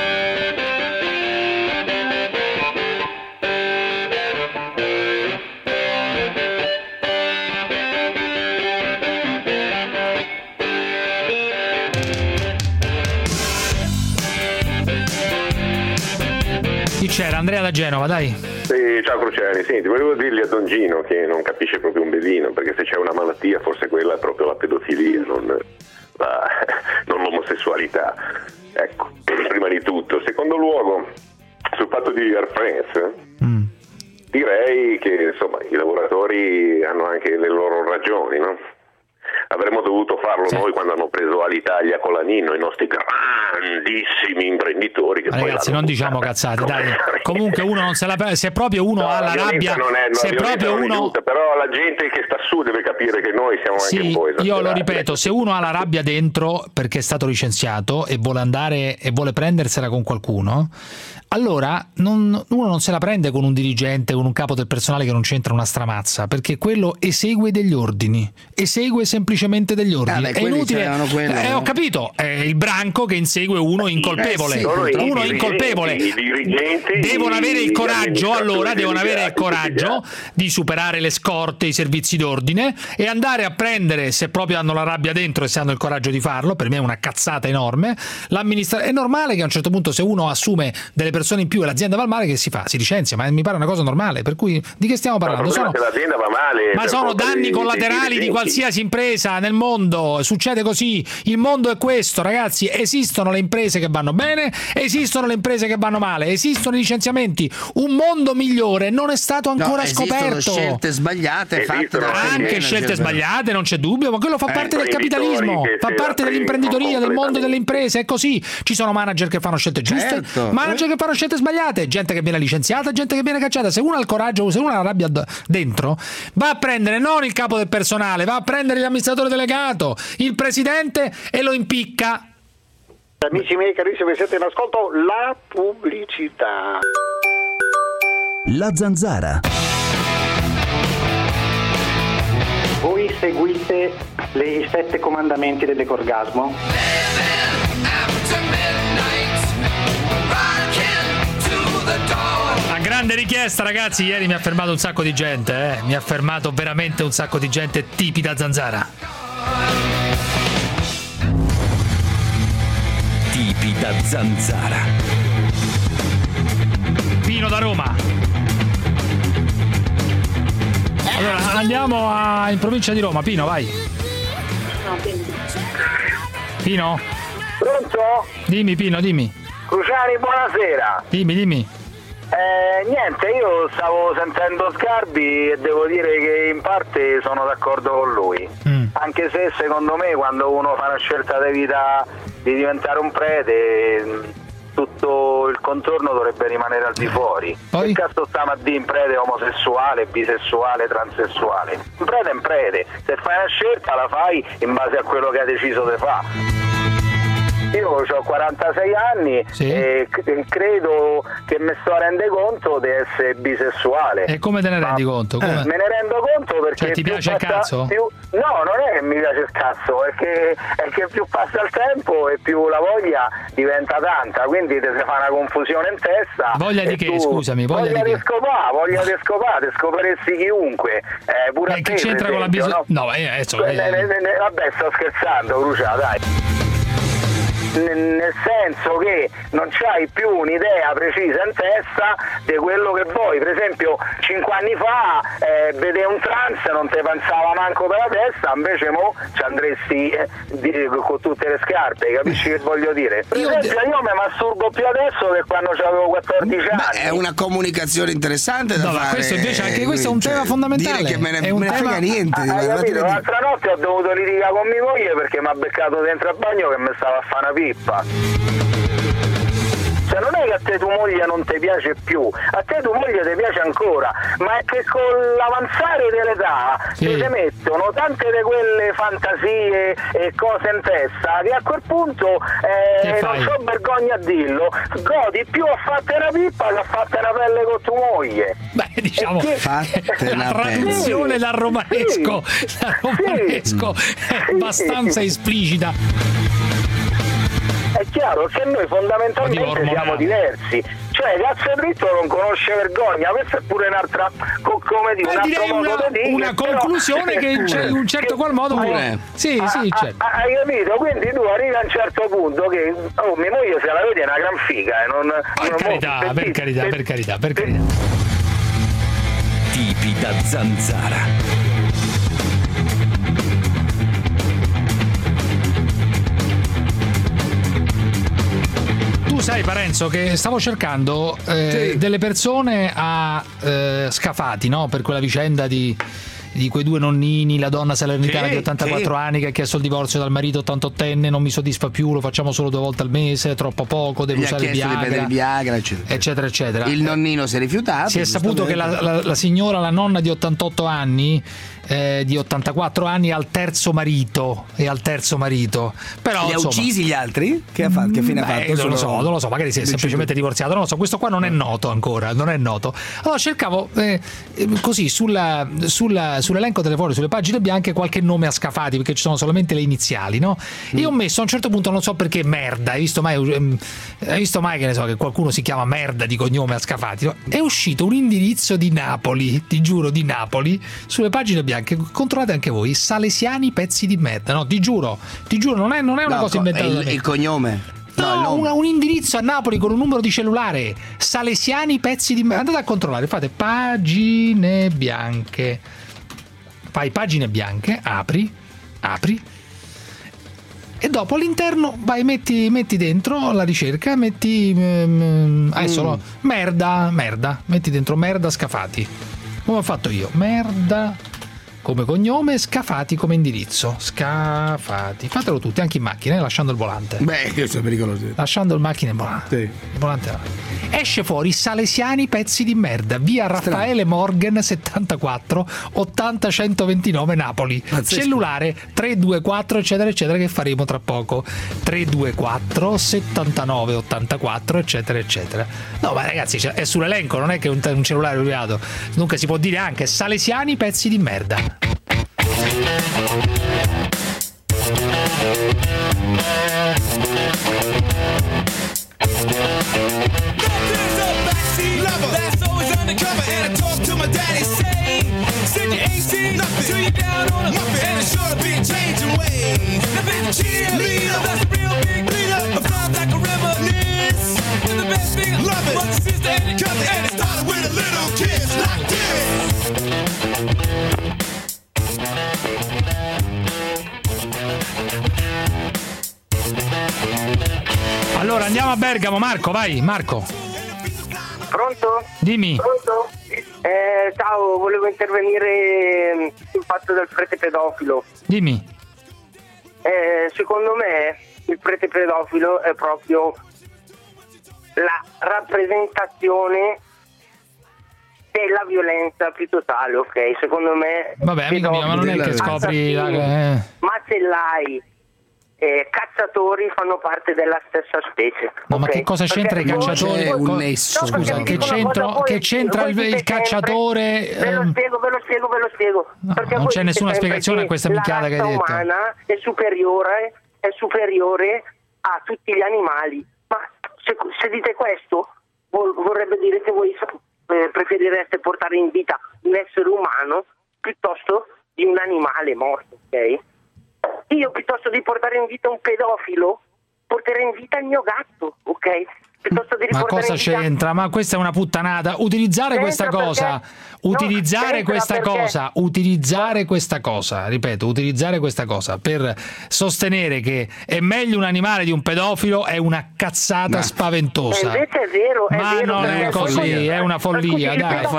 C'era Andrea da Genova, dai. Sì, ciao Cruciani, senti, volevo dirgli a Don Gino che non capisce proprio un bevino, perché se c'è una malattia forse quella è proprio la pedofilia, non l'omosessualità. Ecco, prima di tutto. Secondo luogo, sul fatto di Air France, direi che insomma i lavoratori hanno anche le loro ragioni, no? Avremmo dovuto farlo noi quando hanno preso Alitalia con la Nino, i nostri grandissimi imprenditori che ragazzi non diciamo cazzate, dai. Comunque uno non se la se proprio uno ha la rabbia, se proprio uno però la gente che sta su deve capire che noi siamo anche un po' esagerati. Io lo ripeto, se uno ha la rabbia dentro perché è stato licenziato e vuole andare e vuole prendersela con qualcuno, allora uno non se la prende con un dirigente, con un capo del personale che non c'entra una stramazza, perché quello esegue degli ordini, esegue semplicemente degli ordini. È inutile. Ho capito, è il branco che insegue uno incolpevole. Uno incolpevole. I dirigenti devono avere il coraggio, allora devono avere il coraggio di superare le scorte, i servizi d'ordine e andare a prendere, se proprio hanno la rabbia dentro e se hanno il coraggio di farlo, per me è una cazzata enorme. È normale che a un certo punto, se uno assume delle persone in più e l'azienda va male, che si fa? Si licenzia, ma mi pare una cosa normale, per cui di che stiamo parlando? Se l'azienda va male, ma sono danni collaterali di qualsiasi impresa vita nel mondo, succede così, il mondo è questo, ragazzi. Esistono le imprese che vanno bene, esistono le imprese che vanno male, esistono i licenziamenti. Un mondo migliore non è stato ancora scoperto. Esistono scelte sbagliate fatte anche scelte sbagliate, non c'è dubbio, ma quello fa parte del capitalismo, fa parte dell'imprenditoria, del mondo delle imprese, è così. Ci sono manager che fanno scelte giuste, manager che fanno scelte sbagliate, gente che viene licenziata, gente che viene cacciata. Se uno ha il coraggio, se uno ha la rabbia dentro, va a prendere non il capo del personale, va a prendere l'amministratore delegato, il presidente, e lo impicca. Amici miei carissimi, siete in ascolto, la pubblicità. La Zanzara. Voi seguite i 7 comandamenti dell'ecorgasmo? A grande richiesta, ragazzi, ieri mi ha fermato un sacco di gente, mi ha fermato veramente un sacco di gente, tipi da Zanzara. Tipi da Zanzara. Pino da Roma. Allora andiamo in provincia di Roma. Pino, vai. Pino? Pronto? Dimmi Pino, dimmi. Cruciani, buonasera. Dimmi. Niente, io stavo sentendo Sgarbi e devo dire che in parte sono d'accordo con lui. Anche se secondo me quando uno fa una scelta di vita di diventare un prete, tutto il contorno dovrebbe rimanere al di fuori. Che cazzo stiamo a dire in prete omosessuale, bisessuale, transessuale? Un prete è un prete, se fai una scelta la fai in base a quello che hai deciso di fare. Io ho 46 anni e credo che mi sto rendendo conto di essere bisessuale. E come te ne rendi conto? Me ne rendo conto perché... Cioè, ti piace il cazzo? No, non è che mi piace il cazzo, è che più passa il tempo e più la voglia diventa tanta, quindi ti si fa una confusione in testa. Voglia di che, scusami? Voglia di scopare, scoperesti chiunque. Pure a te, che c'entra con la bisogna? No, adesso... Vabbè, sto scherzando, Crucia, dai. Nel senso che non c'hai più un'idea precisa in testa di quello che vuoi. Per esempio 5 anni fa vedevi un trans, non te pensava manco per la testa, invece mo ci andresti con tutte le scarpe, capisci che voglio dire? Per esempio io mi masturbo più adesso che quando avevo 14 anni. È una comunicazione interessante da fare. Questo invece, anche questo è un tema fondamentale. Dire che me ne frega niente. Hai capito? L'altra notte ho dovuto litigare con mia moglie perché mi ha beccato dentro al bagno che mi stava a fare una pippa. Cioè non è che a te tua moglie non ti piace più, a te tua moglie ti piace ancora, ma è che con l'avanzare dell'età ti mettono tante di quelle fantasie e cose in testa che a quel punto non so vergogna a dirlo, godi più a fatte una pippa che a fatte una pelle con tua moglie. Beh, diciamo la traduzione dal romanesco, è abbastanza esplicita. È chiaro che noi fondamentalmente siamo diversi, cioè cazzo dritto non conosce vergogna, questa è pure un'altra, come dire, un altro modo di dire, una conclusione che in un certo qual modo pure certo. Hai capito? Quindi tu arrivi a un certo punto che mia moglie se la vede è una gran figa per carità. Tipi da Zanzara. Tu sai, Parenzo, che stavo cercando delle persone a Scafati, no? Per quella vicenda di quei 2 nonnini, la donna salernitana di 84 anni che ha chiesto il divorzio dal marito 88enne, non mi soddisfa più, lo facciamo solo 2 volte al mese, troppo poco, devo usare il Viagra, eccetera. Il nonnino si è rifiutato. Si è saputo che la signora, la nonna di 88 anni, di 84 anni, al terzo marito. Però li ha uccisi gli altri? Che fine ha fatto? Non lo so, magari si è semplicemente divorziato, non lo so, questo qua non è noto ancora, Allora cercavo così sull'elenco telefonico, sulle pagine bianche, qualche nome a Scafati, perché ci sono solamente le iniziali, no? E ho messo a un certo punto, non so perché, merda, hai visto mai che ne so, che qualcuno si chiama merda di cognome a Scafati, no? È uscito un indirizzo di Napoli, ti giuro, di Napoli, sulle pagine bianche, controllate anche voi, Salesiani pezzi di merda, no, ti giuro, non è una cosa inventata da me. Il cognome? No, un indirizzo a Napoli con un numero di cellulare, Salesiani pezzi di merda. Andate a controllare, fate pagine bianche, fai pagine bianche, apri, apri e dopo all'interno vai, metti dentro la ricerca, metti adesso merda, metti dentro merda Scafati, come ho fatto io, merda come cognome, Scafati come indirizzo. Scafati, fatelo tutti, anche in macchina, lasciando il volante. Beh, questo è pericoloso. Lasciando il macchina in volante. Sì. Il volante. Esce fuori Salesiani pezzi di merda, via Raffaele Morgan 74 80 129 Napoli. Pazzesco. Cellulare 324 eccetera eccetera, che faremo tra poco. 324 79 84 eccetera eccetera. No, ma ragazzi, è sull'elenco, non è che un cellulare privato. Dunque si può dire anche Salesiani pezzi di merda. That's always undercover, and I talk to my daddy, say, send your 18 till you down on a muffin, and it's sure to be changing ways. The big cheerleader, that's a real big leader, I fly like a reminisce. And the best thing I love it, was the sister and the cousin, and it started with a little kiss like this. Allora andiamo a Bergamo, Marco, vai, Marco. Pronto? Dimmi. Pronto? Ciao, volevo intervenire sul fatto del prete pedofilo. Dimmi. Secondo me il prete pedofilo è proprio la rappresentazione della violenza più totale, ok? Secondo me... Vabbè, amico mio, ma non è che scopri... macellai, cacciatori fanno parte della stessa specie. No, ma che cosa c'entra i cacciatori? C'è un nesso, scusa, che c'entra il cacciatore? Ve lo spiego. No, non c'è nessuna spiegazione a questa minchiata che hai detto. La razza umana è superiore a tutti gli animali. Ma se dite questo, vorrebbe dire che voi preferireste portare in vita un essere umano piuttosto di un animale morto, ok? Io piuttosto di portare in vita un pedofilo, porterei in vita il mio gatto, ok? Piuttosto di ma cosa c'entra? Ma questa è una puttanata. Utilizzare questa cosa, ripeto, utilizzare questa cosa per sostenere che è meglio un animale di un pedofilo è una cazzata spaventosa. Invece è vero, non è così, è una follia, dai. Il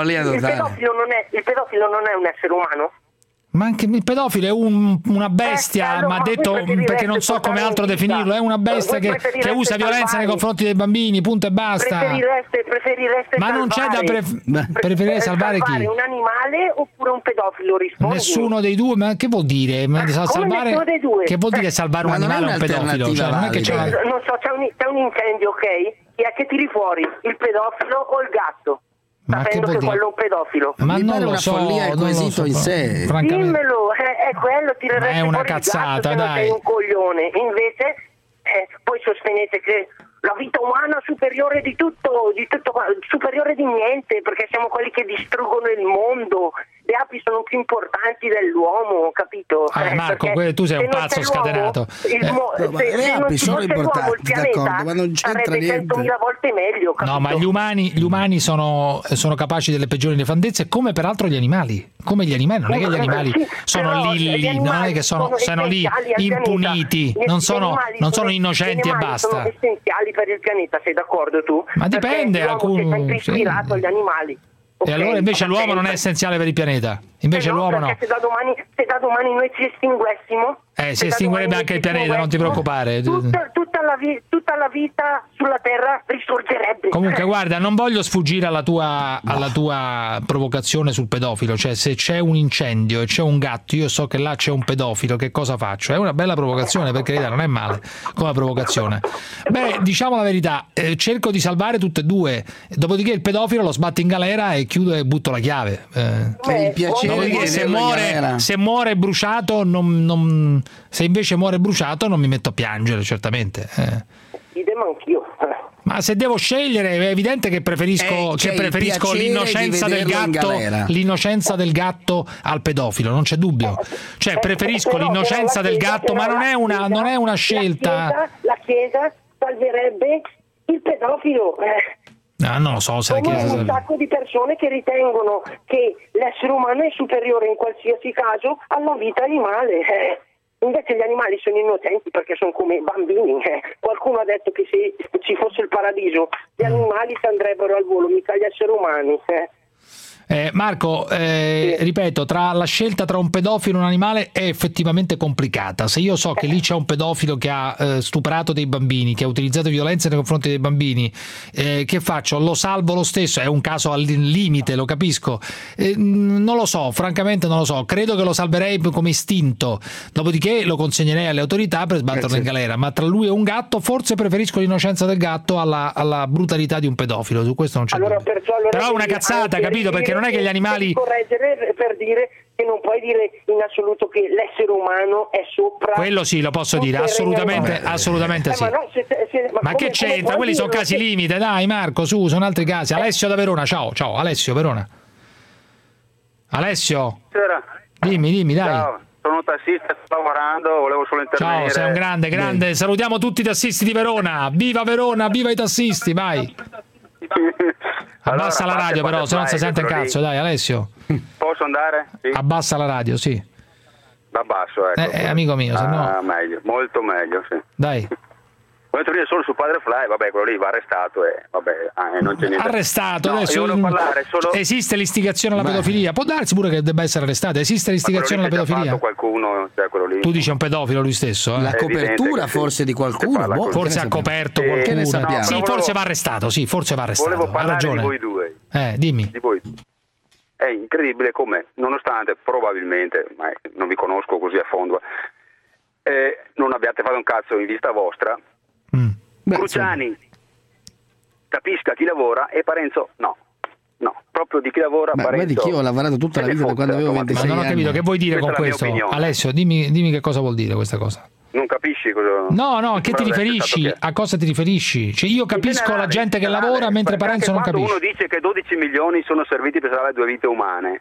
pedofilo non è un essere umano. Ma anche il pedofilo è una bestia, allora, ma ha detto, perché non so come altro definirlo, è una bestia che usa violenza nei confronti dei bambini, punto e basta. Preferireste ma non c'è da preferire salvare chi? Un animale oppure un pedofilo? Rispondi. Nessuno dei due, ma che vuol dire? Salvare, dei due? Che vuol dire salvare un animale o un pedofilo? Cioè, non è che non so, c'è un incendio, ok? Chi è che tiri fuori? Il pedofilo o il gatto? Sapendo che quello è un pedofilo. Ma non lo una so, follia il quesito in sé. Dimmelo, è quello, tirereste è una fuori cazzata, il gatto, dai. sei un coglione. Invece poi sostenete che la vita umana è superiore di tutto, superiore di niente, perché siamo quelli che distruggono il mondo. Le api sono più importanti dell'uomo, capito? Marco, tu sei un pazzo scatenato. Le api sono importanti, d'accordo, ma non c'entra niente. 100.000 volte meglio, capito? No, ma gli umani sono capaci delle peggiori nefandezze, come peraltro gli animali. Come gli animali, non è che gli animali sono lì, non è che sono lì impuniti, non sono innocenti e basta. Sono essenziali per il pianeta, sei d'accordo tu? Ma dipende, è ispirato agli animali. E allora invece l'uomo non è essenziale per il pianeta. Invece l'uomo no. Se da domani noi ci estinguessimo, si estinguerebbe anche il pianeta, non ti preoccupare. Tutta la vita sulla Terra risorgerebbe. Comunque guarda, non voglio sfuggire alla tua provocazione sul pedofilo. Cioè, se c'è un incendio e c'è un gatto, io so che là c'è un pedofilo, che cosa faccio? È una bella provocazione, per carità, non è male come provocazione. Beh, diciamo la verità, cerco di salvare tutte e due, dopodiché il pedofilo lo sbatto in galera e chiudo e butto la chiave. Il piacere. Dopodiché se muore bruciato, se invece muore bruciato non mi metto a piangere, certamente. Idem anch'io. Ma se devo scegliere è evidente che preferisco l'innocenza del gatto al pedofilo, non c'è dubbio. Cioè preferisco l'innocenza del gatto, ma non è una scelta. La Chiesa salverebbe il pedofilo. Non lo so, sai che un sacco di persone che ritengono che l'essere umano è superiore in qualsiasi caso alla vita animale. Invece gli animali sono innocenti perché sono come i bambini. Qualcuno ha detto che se ci fosse il paradiso gli animali si andrebbero al volo, mica gli esseri umani. Marco, ripeto, la scelta tra un pedofilo e un animale è effettivamente complicata. Se io so che lì c'è un pedofilo che ha stuprato dei bambini, che ha utilizzato violenza nei confronti dei bambini, che faccio? Lo salvo lo stesso? È un caso al limite, lo capisco. Non lo so, francamente non lo so. Credo che lo salverei come istinto, dopodiché lo consegnerei alle autorità per sbatterlo in galera. Ma tra lui e un gatto forse preferisco l'innocenza del gatto alla brutalità di un pedofilo. Su questo non c'è dubbio. Però è una cazzata, capito? Perché non è che gli animali... Correggere per dire che non puoi dire in assoluto che l'essere umano è sopra... Quello sì, lo posso dire, assolutamente sì. Ma che c'entra? Quelli sono casi limite, dai Marco, su, sono altri casi. Alessio da Verona, ciao, Alessio, Verona. Alessio? Dimmi, dai. Ciao, sono tassista, sto lavorando, volevo solo intervenire. Ciao, sei un grande. Salutiamo tutti i tassisti di Verona. Viva Verona, viva i tassisti, vai. Abbassa la radio però, se no non si sente un cazzo, dai Alessio. Posso andare? Sì. Abbassa la radio, sì. Abbasso, ecco. Amico mio, se no... meglio, molto meglio, sì. Dai. Voglio dire solo su Padre Fly, vabbè, quello lì va arrestato e vabbè, non c'è niente. Arrestato, no, adesso esiste l'istigazione alla pedofilia. Può darsi pure che debba essere arrestato, esiste l'istigazione alla pedofilia. Qualcuno, cioè quello lì. Tu dici è un pedofilo lui stesso, La copertura forse di qualcuno, forse ha coperto qualcuno. Sì, forse va arrestato, Volevo parlare ha ragione. di voi due. Dimmi. Di voi. È incredibile come, nonostante probabilmente, ma non vi conosco così a fondo, non abbiate fatto un cazzo in vista vostra. Cruciani capisca chi lavora e Parenzo no, proprio di chi lavora. Parenzo, vedi che io ho lavorato tutta la vita da quando avevo 26 anni. Ma non ho capito che vuoi dire con questo. Alessio, dimmi che cosa vuol dire questa cosa. Non capisci cosa... No, a che ti riferisci? A cosa ti riferisci? Cioè io capisco la gente che lavora mentre Parenzo non capisce. Uno dice che 12 milioni sono serviti per salvare 2 vite umane.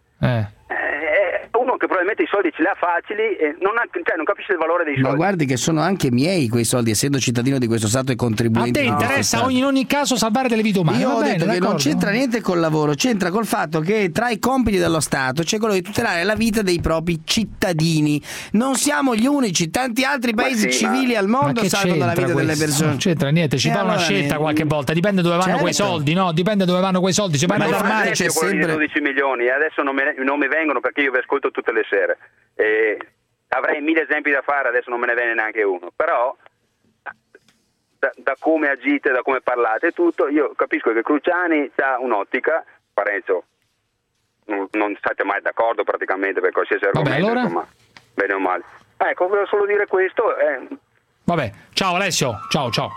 Uno che probabilmente i soldi ce li ha facili e non capisce il valore dei soldi. Ma guardi che sono anche miei quei soldi, essendo cittadino di questo Stato e contribuente. A te interessa in ogni caso salvare delle vite umane? Io ho detto che non c'entra niente col lavoro, c'entra col fatto che tra i compiti dello Stato c'è quello di tutelare la vita dei propri cittadini. Non siamo gli unici, tanti altri paesi civili al mondo salvano la vita delle persone. Non c'entra niente, ci fa una scelta qualche volta, dipende dove vanno quei soldi, no? Dipende dove vanno quei soldi. Se vanno ad armare c'è sempre 12 milioni e adesso non mi vengono perché io vi ascolto tutte le sere e avrei 1000 esempi da fare, adesso non me ne viene neanche uno, però da come agite, da come parlate tutto, io capisco che Cruciani ha un'ottica, Parenzo non state mai d'accordo praticamente per qualsiasi argomento. Vabbè, allora? Insomma, bene o male. Ecco, volevo solo dire questo. Vabbè, ciao Alessio, ciao. Ciao.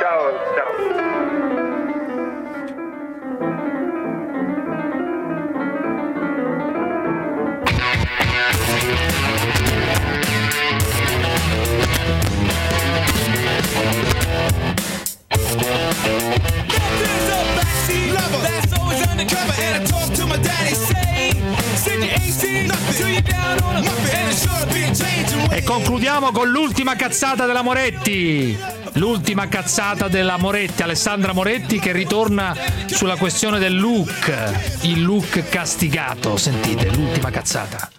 E concludiamo con l'ultima cazzata della Moretti. L'ultima cazzata della Moretti, Alessandra Moretti, che ritorna sulla questione del look, il look castigato. Sentite, l'ultima cazzata.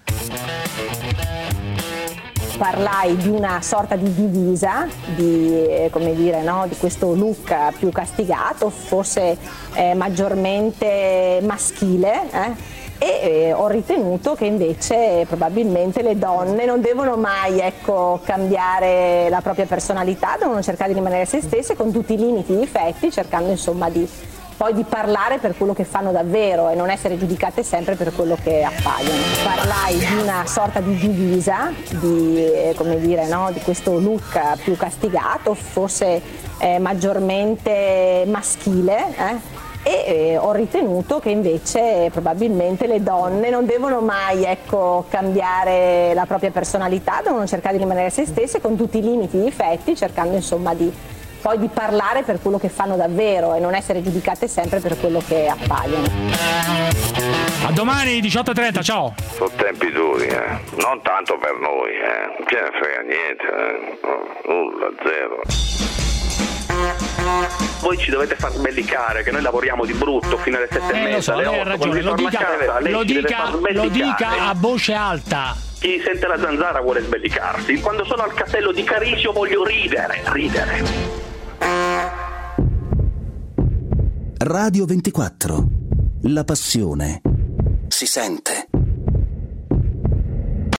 Parlai di una sorta di divisa, di questo look più castigato, forse maggiormente maschile, e ho ritenuto che invece probabilmente le donne non devono mai cambiare la propria personalità, devono cercare di rimanere se stesse con tutti i limiti e i difetti, cercando insomma di parlare per quello che fanno davvero e non essere giudicate sempre per quello che appaiono. Parlai di una sorta di divisa, di questo look più castigato, forse maggiormente maschile, e ho ritenuto che invece probabilmente le donne non devono mai cambiare la propria personalità, devono cercare di rimanere se stesse con tutti i limiti e i difetti, cercando insomma di parlare per quello che fanno davvero e non essere giudicate sempre per quello che appaiono. A domani 18:30, ciao. Sono tempi duri, non tanto per noi, non ce ne frega niente, nulla, zero. Voi ci dovete far sbellicare che noi lavoriamo di brutto fino alle 7:30. Lo so, lei ha ragione, lo dica a voce alta. Chi sente la zanzara vuole sbellicarsi. Quando sono al castello di Carisio voglio ridere. Radio 24. La passione si sente.